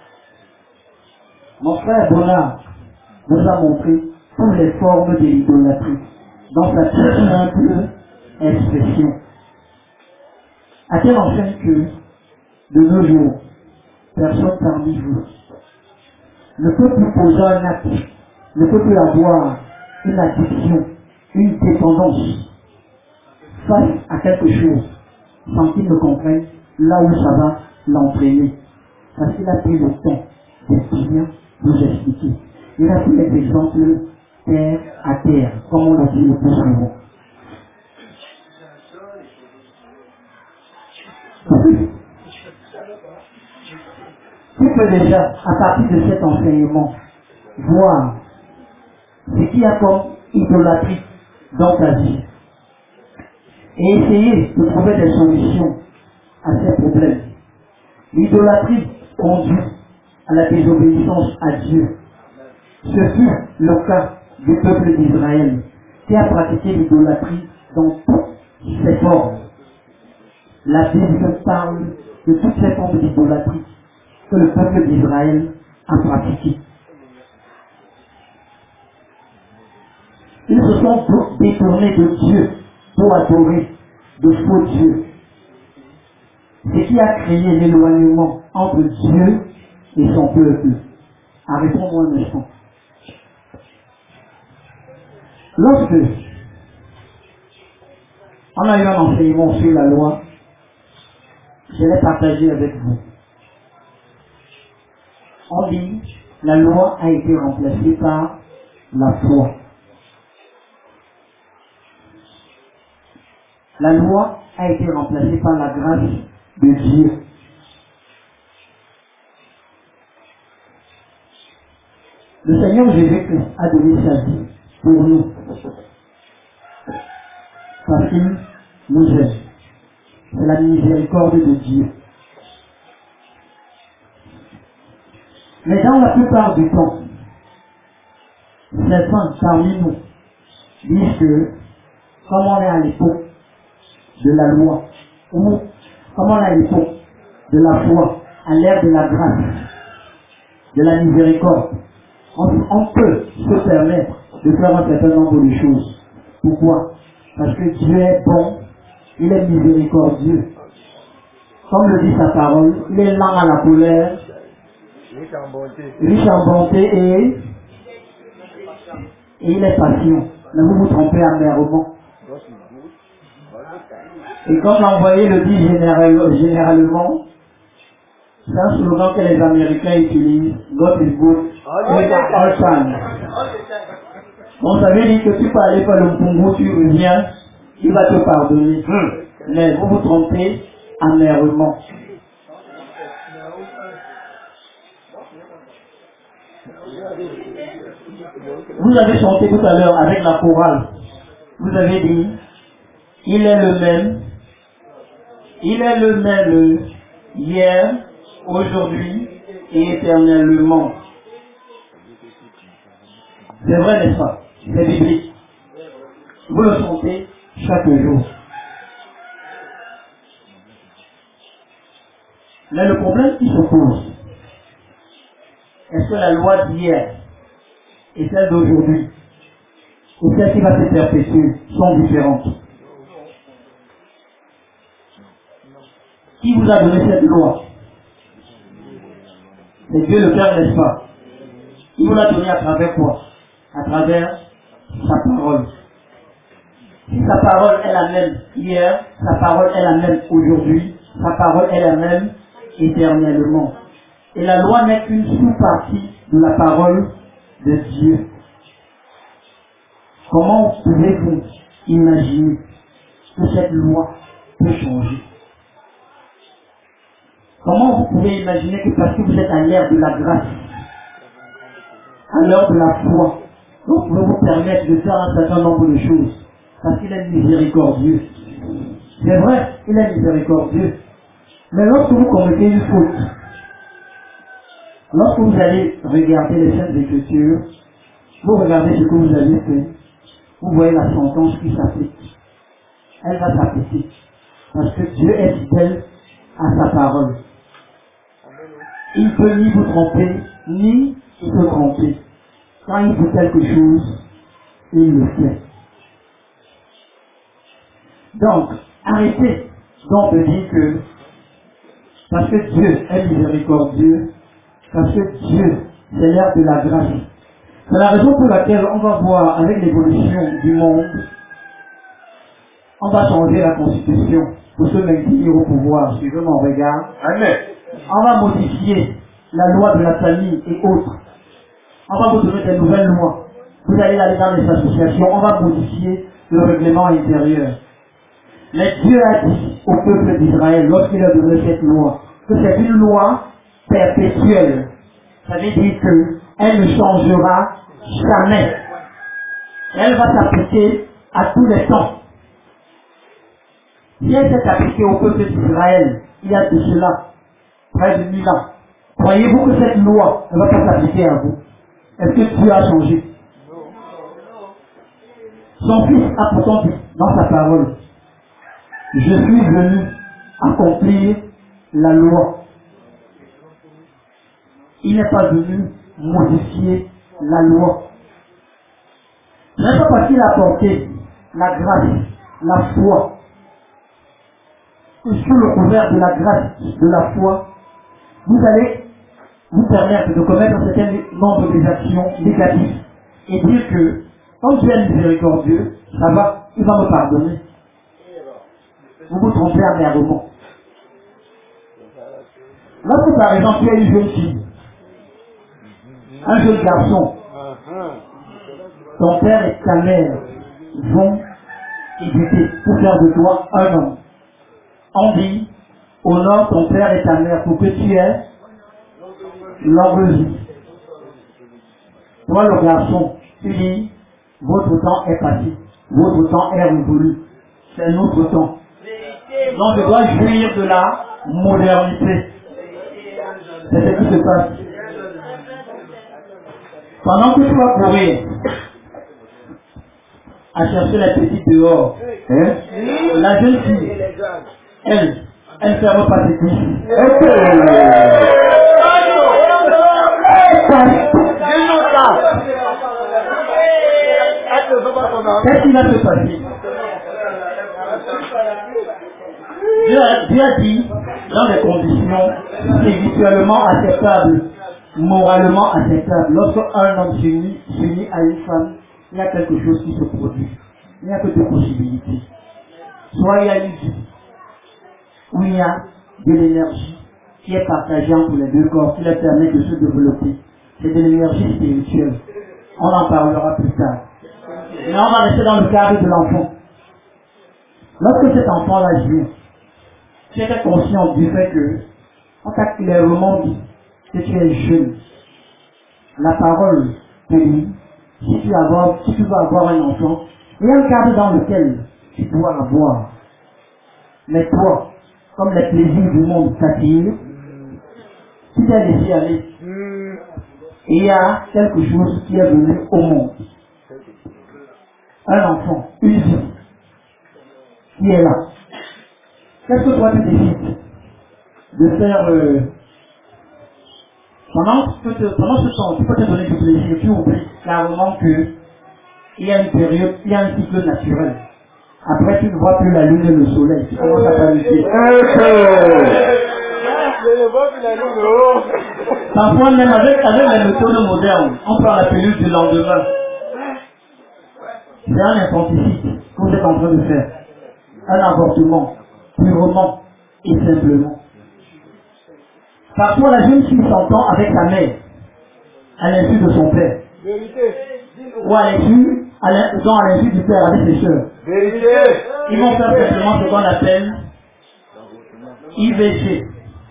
Mon frère Bonnard nous a montré toutes les formes de l'idolâtrie dans sa très simple expression. À quelle enseigne que, de nos jours, personne parmi vous ne peut plus poser un acte, ne peut plus avoir une addiction, une dépendance face à quelque chose sans qu'il ne comprenne là où ça va l'entraîner. Parce qu'il a pris le temps de bien nous expliquer. Il a pris les exemples terre à terre, comme on l'a dit le plus souvent. Tu peux déjà, à partir de cet enseignement, voir ce qu'il y a comme idolâtrie dans ta vie et essayer de trouver des solutions à ces problèmes. L'idolâtrie conduit à la désobéissance à Dieu. Ce fut le cas du peuple d'Israël qui a pratiqué l'idolâtrie dans toutes ses formes. La Bible parle de toutes ces formes d'idolâtrie que le peuple d'Israël a pratiquées. Ils se sont détournés de Dieu pour adorer de faux dieux. Ce qui a créé l'éloignement entre Dieu et son peuple. Arrêtons-moi un instant. Lorsque on a eu un enseignement sur la loi, je l'ai partagé avec vous. On dit, la loi a été remplacée par la foi. La loi a été remplacée par la grâce de Dieu. Le Seigneur Jésus-Christ a donné sa vie pour nous. Parce qu'il nous aime. C'est la miséricorde de Dieu. Mais dans la plupart du temps, certains parmi nous disent que, comme on est à l'époque de la loi, ou comme on est à l'époque de la foi, à l'ère de la grâce, de la miséricorde, on peut se permettre de faire un certain nombre de choses. Pourquoi? Parce que Dieu est bon, il est miséricordieux. Comme le dit sa parole, il est lent à la colère, riche en bonté et il est patient. Mais vous vous trompez amèrement. Et comme l'envoyé le dit généralement, c'est un slogan que les Américains utilisent, God is good all time. Donc ça veut dire que tu peux aller faire le Congo, tu reviens, il va te pardonner. Mais vous vous trompez amèrement. Vous avez chanté tout à l'heure avec la chorale. Vous avez dit, il est le même hier, aujourd'hui et éternellement. C'est vrai, n'est-ce pas? C'est biblique. Vous le chantez chaque jour. Mais le problème qui se pose, est-ce que la loi d'hier et celle d'aujourd'hui et celle qui va se perpétuer sont différentes? Qui vous a donné cette loi? C'est Dieu le Père, n'est-ce pas? Il vous l'a donné à travers quoi? À travers sa parole. Si sa parole est la même hier, sa parole est la même aujourd'hui, sa parole est la même éternellement. Et la loi n'est qu'une sous-partie de la parole de Dieu. Comment pouvez-vous imaginer que cette loi peut changer? Comment vous pouvez imaginer que parce que vous êtes à l'ère de la grâce, à l'heure de la foi, vous pouvez vous permettre de faire un certain nombre de choses parce qu'il est miséricordieux. C'est vrai, il est miséricordieux. Mais lorsque vous commettez une faute, lorsque vous allez regarder les Saintes Écritures, vous regardez ce que vous avez fait, vous voyez la sentence qui s'applique. Elle va s'appliquer. Parce que Dieu est fidèle à sa parole. Il ne peut ni vous tromper, ni se tromper. Quand il fait quelque chose, il le fait. Donc, arrêtez donc de dire que parce que Dieu est miséricordieux, parce que Dieu, c'est l'ère de la grâce. C'est la raison pour laquelle on va voir avec l'évolution du monde, on va changer la constitution pour se maintenir au pouvoir. Suivez mon regard. Amen. On va modifier la loi de la famille et autres. On va vous donner des nouvelles lois. Vous allez aller dans les associations, on va modifier le règlement intérieur. Mais Dieu a dit au peuple d'Israël, lorsqu'il a donné cette loi, que c'est une loi perpétuelle. Ça veut dire qu'elle ne changera jamais. Elle va s'appliquer à tous les temps. Si elle s'est appliquée au peuple d'Israël, il y a de cela près de 1000 ans, croyez-vous que cette loi ne va pas s'appliquer à vous? Est-ce que Dieu a changé? Son fils a pourtant dit dans sa parole, je suis venu accomplir la loi. Il n'est pas venu modifier la loi. Ce n'est pas parce qu'il a apporté la grâce, la foi, que sous le couvert de la grâce, de la foi, vous allez vous permettre de commettre un certain nombre d'actions négatives et dire que, quand Dieu est miséricordieux, ça va, il va me pardonner. Vous vous trompez amèrement. Lorsque par exemple tu es une jeune fille, un jeune garçon, ton père et ta mère vont éduquer pour faire de toi un homme. On dit, honore ton père et ta mère pour que tu aies longue vie. Toi le garçon, tu dis, votre temps est passé, votre temps est révolu, c'est notre temps. Donc je dois jouir de la modernité. C'est ce qui se passe. Pendant que tu vas courir à chercher la petite dehors, hein, la jeune fille, elle ferme pas ses cuisses. Qu'est-ce qui va se passer? Dieu a dit, dans des conditions spirituellement acceptables, moralement acceptables, lorsque un homme s'unit à une femme, il y a quelque chose qui se produit. Il n'y a que deux possibilités. Soit il y a une vie, où il y a de l'énergie qui est partagée entre les deux corps, qui leur permet de se développer. C'est de l'énergie spirituelle. On en parlera plus tard. Mais on va rester dans le cadre de l'enfant. Lorsque cet enfant-là vient, tu es conscient du fait que, on t'a clairement dit que tu es jeune. La parole te dit si tu veux avoir un enfant, il y a un cadre dans lequel tu dois l'avoir. Mais toi, comme les plaisirs du monde t'attirent, tu t'es laissé aller. Et il y a quelque chose qui est venu au monde. Un enfant, une vie, qui est là. Qu'est-ce que toi tu décides de faire pendant ce temps, tu peux te donner du plaisir, tu oublies carrément qu'il y a une période, il y a un cycle naturel. Après, tu ne vois plus la lune et le soleil. Tu commences à paniquer. Parfois, même avec les méthodes modernes, on prend la pilule du lendemain. C'est un infanticide que vous êtes en train de faire. Un avortement, purement et simplement. Parfois, la jeune fille s'entend avec sa mère, à l'insu de son père. Ou à l'insu du père avec ses soeurs. Ils vont faire simplement ce qu'on appelle IVG.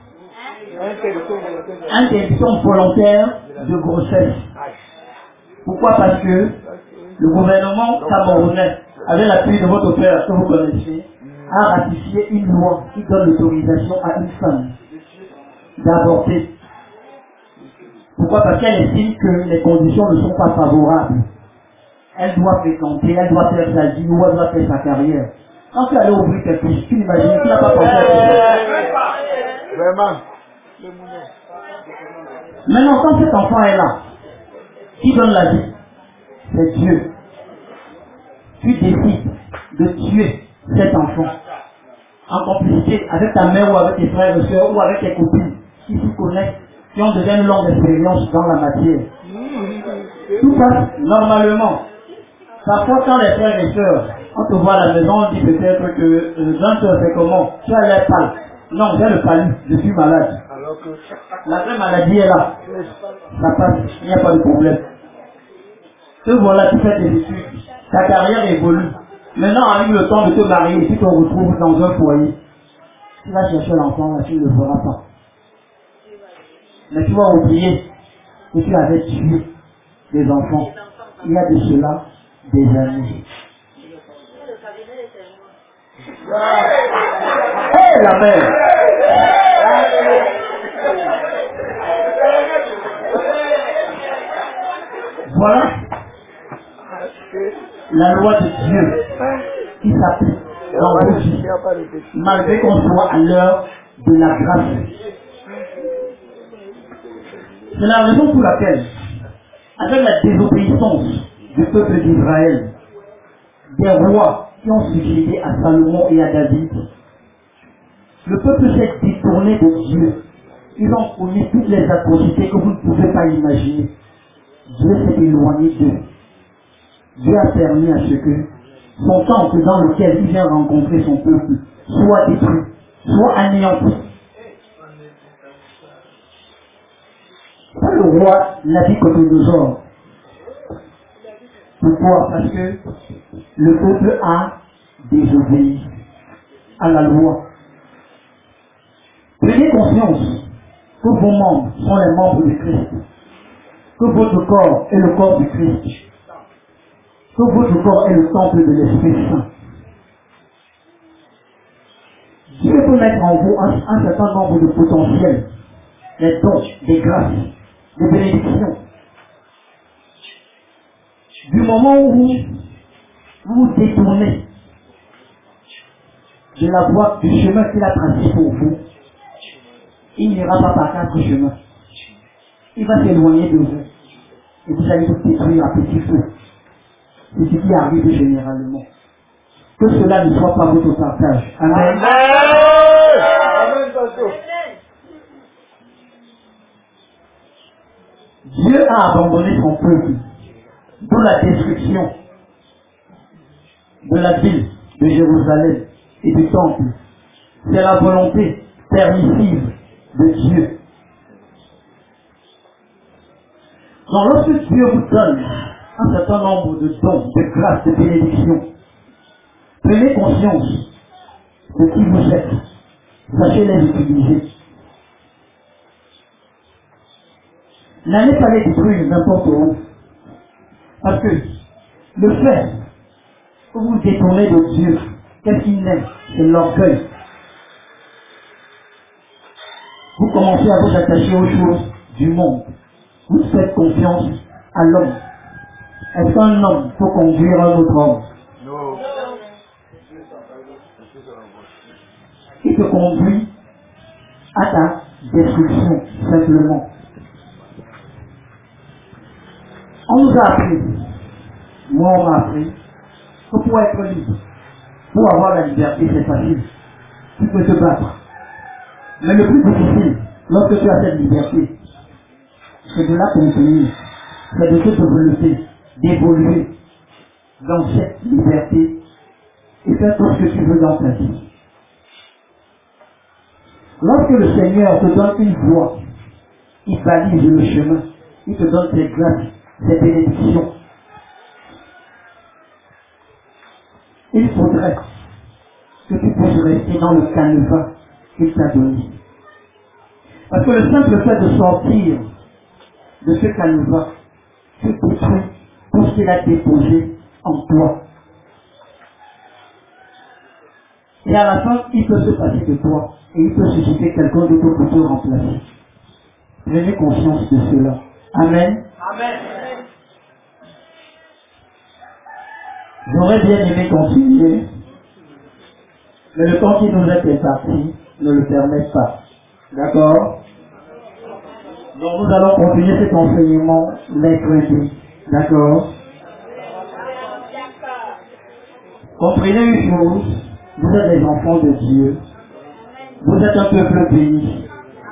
Interdiction volontaire de grossesse. Pourquoi? Parce que le gouvernement camerounais, avec l'appui de votre père que vous connaissez, a ratifié une loi qui donne l'autorisation à une femme d'avorter. Pourquoi? Parce qu'elle estime que les conditions ne sont pas favorables. Elle doit fréquenter, elle doit faire sa vie ou elle doit faire sa carrière. Quand tu allais ouvrir quelque chose, tu n'imagines, tu n'as pas pensé à ça. Vraiment. Maintenant, quand cet enfant est là, qui donne la vie, c'est Dieu. Tu décides de tuer cet enfant en complicité avec ta mère ou avec tes frères et soeurs ou avec tes copines qui s'y connaissent, qui ont déjà une longue expérience dans la matière. Tout passe normalement. Parfois, quand les frères et sœurs, on te voit à la maison, on dit peut-être que Jean c'est comment? Tu as l'air pâle. Non, j'ai le palu, je suis malade. La vraie maladie est là. Ça passe, il n'y a pas de problème. Te voilà, tu fais tes études, ta carrière évolue. Maintenant, arrive le temps de te marier, tu te retrouves dans un foyer. Tu vas chercher l'enfant, là, tu ne le feras pas. Mais tu vas oublier que tu avais tué des enfants. Il y a de cela des années. Hey, la mère! Voilà la loi de Dieu qui s'applique dans vos vies, malgré qu'on soit à l'heure de la grâce. C'est la raison pour laquelle, avec la désobéissance du peuple d'Israël, des rois qui ont succédé à Salomon et à David, le peuple s'est détourné de Dieu. Ils ont commis toutes les atrocités que vous ne pouvez pas imaginer. Dieu s'est éloigné d'eux. Dieu a permis à ce que son temple dans lequel il vient rencontrer son peuple soit détruit, soit anéanti. Le roi Nabuchodonosor. Pourquoi? Parce que le peuple a désobéi à la loi. Prenez conscience que vos membres sont les membres de Christ, que votre corps est le corps du Christ, que votre corps est le temple de l'Esprit Saint. Dieu peut mettre en vous un certain nombre de potentiels, des dons, des grâces, des bénédictions. Du moment où vous vous détournez de la voie du chemin qu'il a tracé pour vous, il n'ira pas par 4 chemins. Il va s'éloigner de vous. Et vous allez vous détruire à petit feu. C'est ce qui arrive généralement. Que cela ne soit pas votre partage. Amen. Dieu a abandonné son peuple pour la destruction de la ville de Jérusalem et du temple. C'est la volonté permissive de Dieu. Donc lorsque Dieu vous donne un certain nombre de dons, de grâces, de bénédictions, prenez conscience de qui vous êtes. Sachez les utiliser. N'allez pas les détruire n'importe où. Parce que le fait que vous vous détournez de Dieu, qu'est-ce qu'il aime? C'est l'orgueil. Vous commencez à vous attacher aux choses du monde. Vous faites confiance à l'homme. Est-ce qu'un homme peut conduire un autre homme? Non. Il te conduit à ta destruction, simplement. On nous a appris, moi on m'a appris, que pour être libre, pour avoir la liberté, c'est facile. Tu peux te battre. Mais le plus difficile, lorsque tu as cette liberté, c'est de la contenir, c'est de te développer, d'évoluer dans cette liberté et faire tout ce que tu veux dans ta vie. Lorsque le Seigneur te donne une voie, il balise le chemin, il te donne ses grâces, ses bénédictions. Il faudrait que tu puisses rester dans le canevas qu'il t'a donné. Parce que le simple fait de sortir de ce canevas, tu détruis tout ce qu'il a déposé en toi. Et à la fin, il peut se passer de toi et il peut susciter quelqu'un d'autre pour te remplacer. Prenez conscience de cela. Amen. Amen. J'aurais bien aimé continuer, mais le temps qui nous est imparti ne le permet pas. D'accord? Donc nous allons continuer cet enseignement mercredi. D'accord? Comprenez une chose, vous êtes des enfants de Dieu. Vous êtes un peuple béni.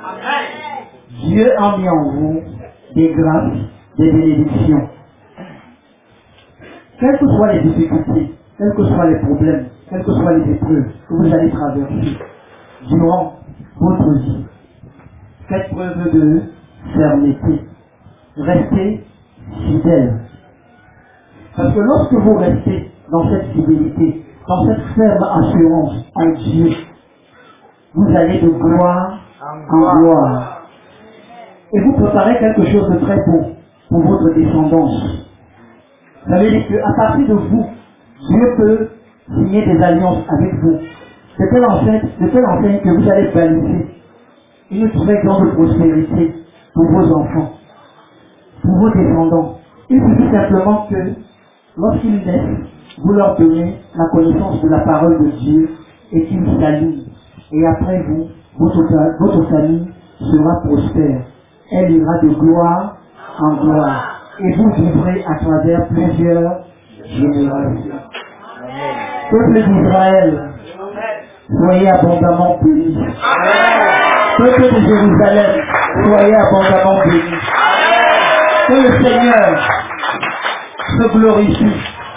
Dieu a mis en vous des grâces, des bénédictions. Quelles que soient les difficultés, quels que soient les problèmes, quelles que soient les épreuves que vous allez traverser durant votre vie, faites preuve de fermeté. Restez fidèles. Parce que lorsque vous restez dans cette fidélité, dans cette ferme assurance en Dieu, vous allez de gloire en gloire. Et vous préparez quelque chose de très beau pour votre descendance. Ça veut dire qu'à partir de vous, Dieu peut signer des alliances avec vous. De telle enseigne que vous allez baliser une très grande prospérité pour vos enfants, pour vos descendants. Il suffit simplement que, lorsqu'ils naissent, vous leur donnez la connaissance de la parole de Dieu et qu'ils s'alignent. Et après vous, votre famille sera prospère. Elle ira de gloire en gloire. Et vous vivrez à travers plusieurs générations. Peuple d'Israël, soyez abondamment bénis. Peuple de Jérusalem, soyez abondamment bénis. Que le Seigneur se glorifie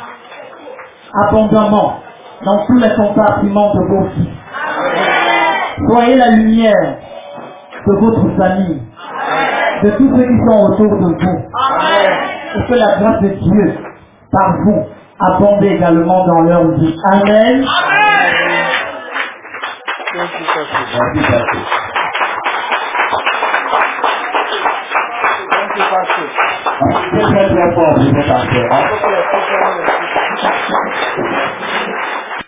abondamment dans tous les compartiments de vos vies. Soyez la lumière de votre famille, de tous ceux qui sont autour de vous. Et que la grâce de Dieu, par vous, abonde également dans leur vie. Amen. Très fort pour cet affaire.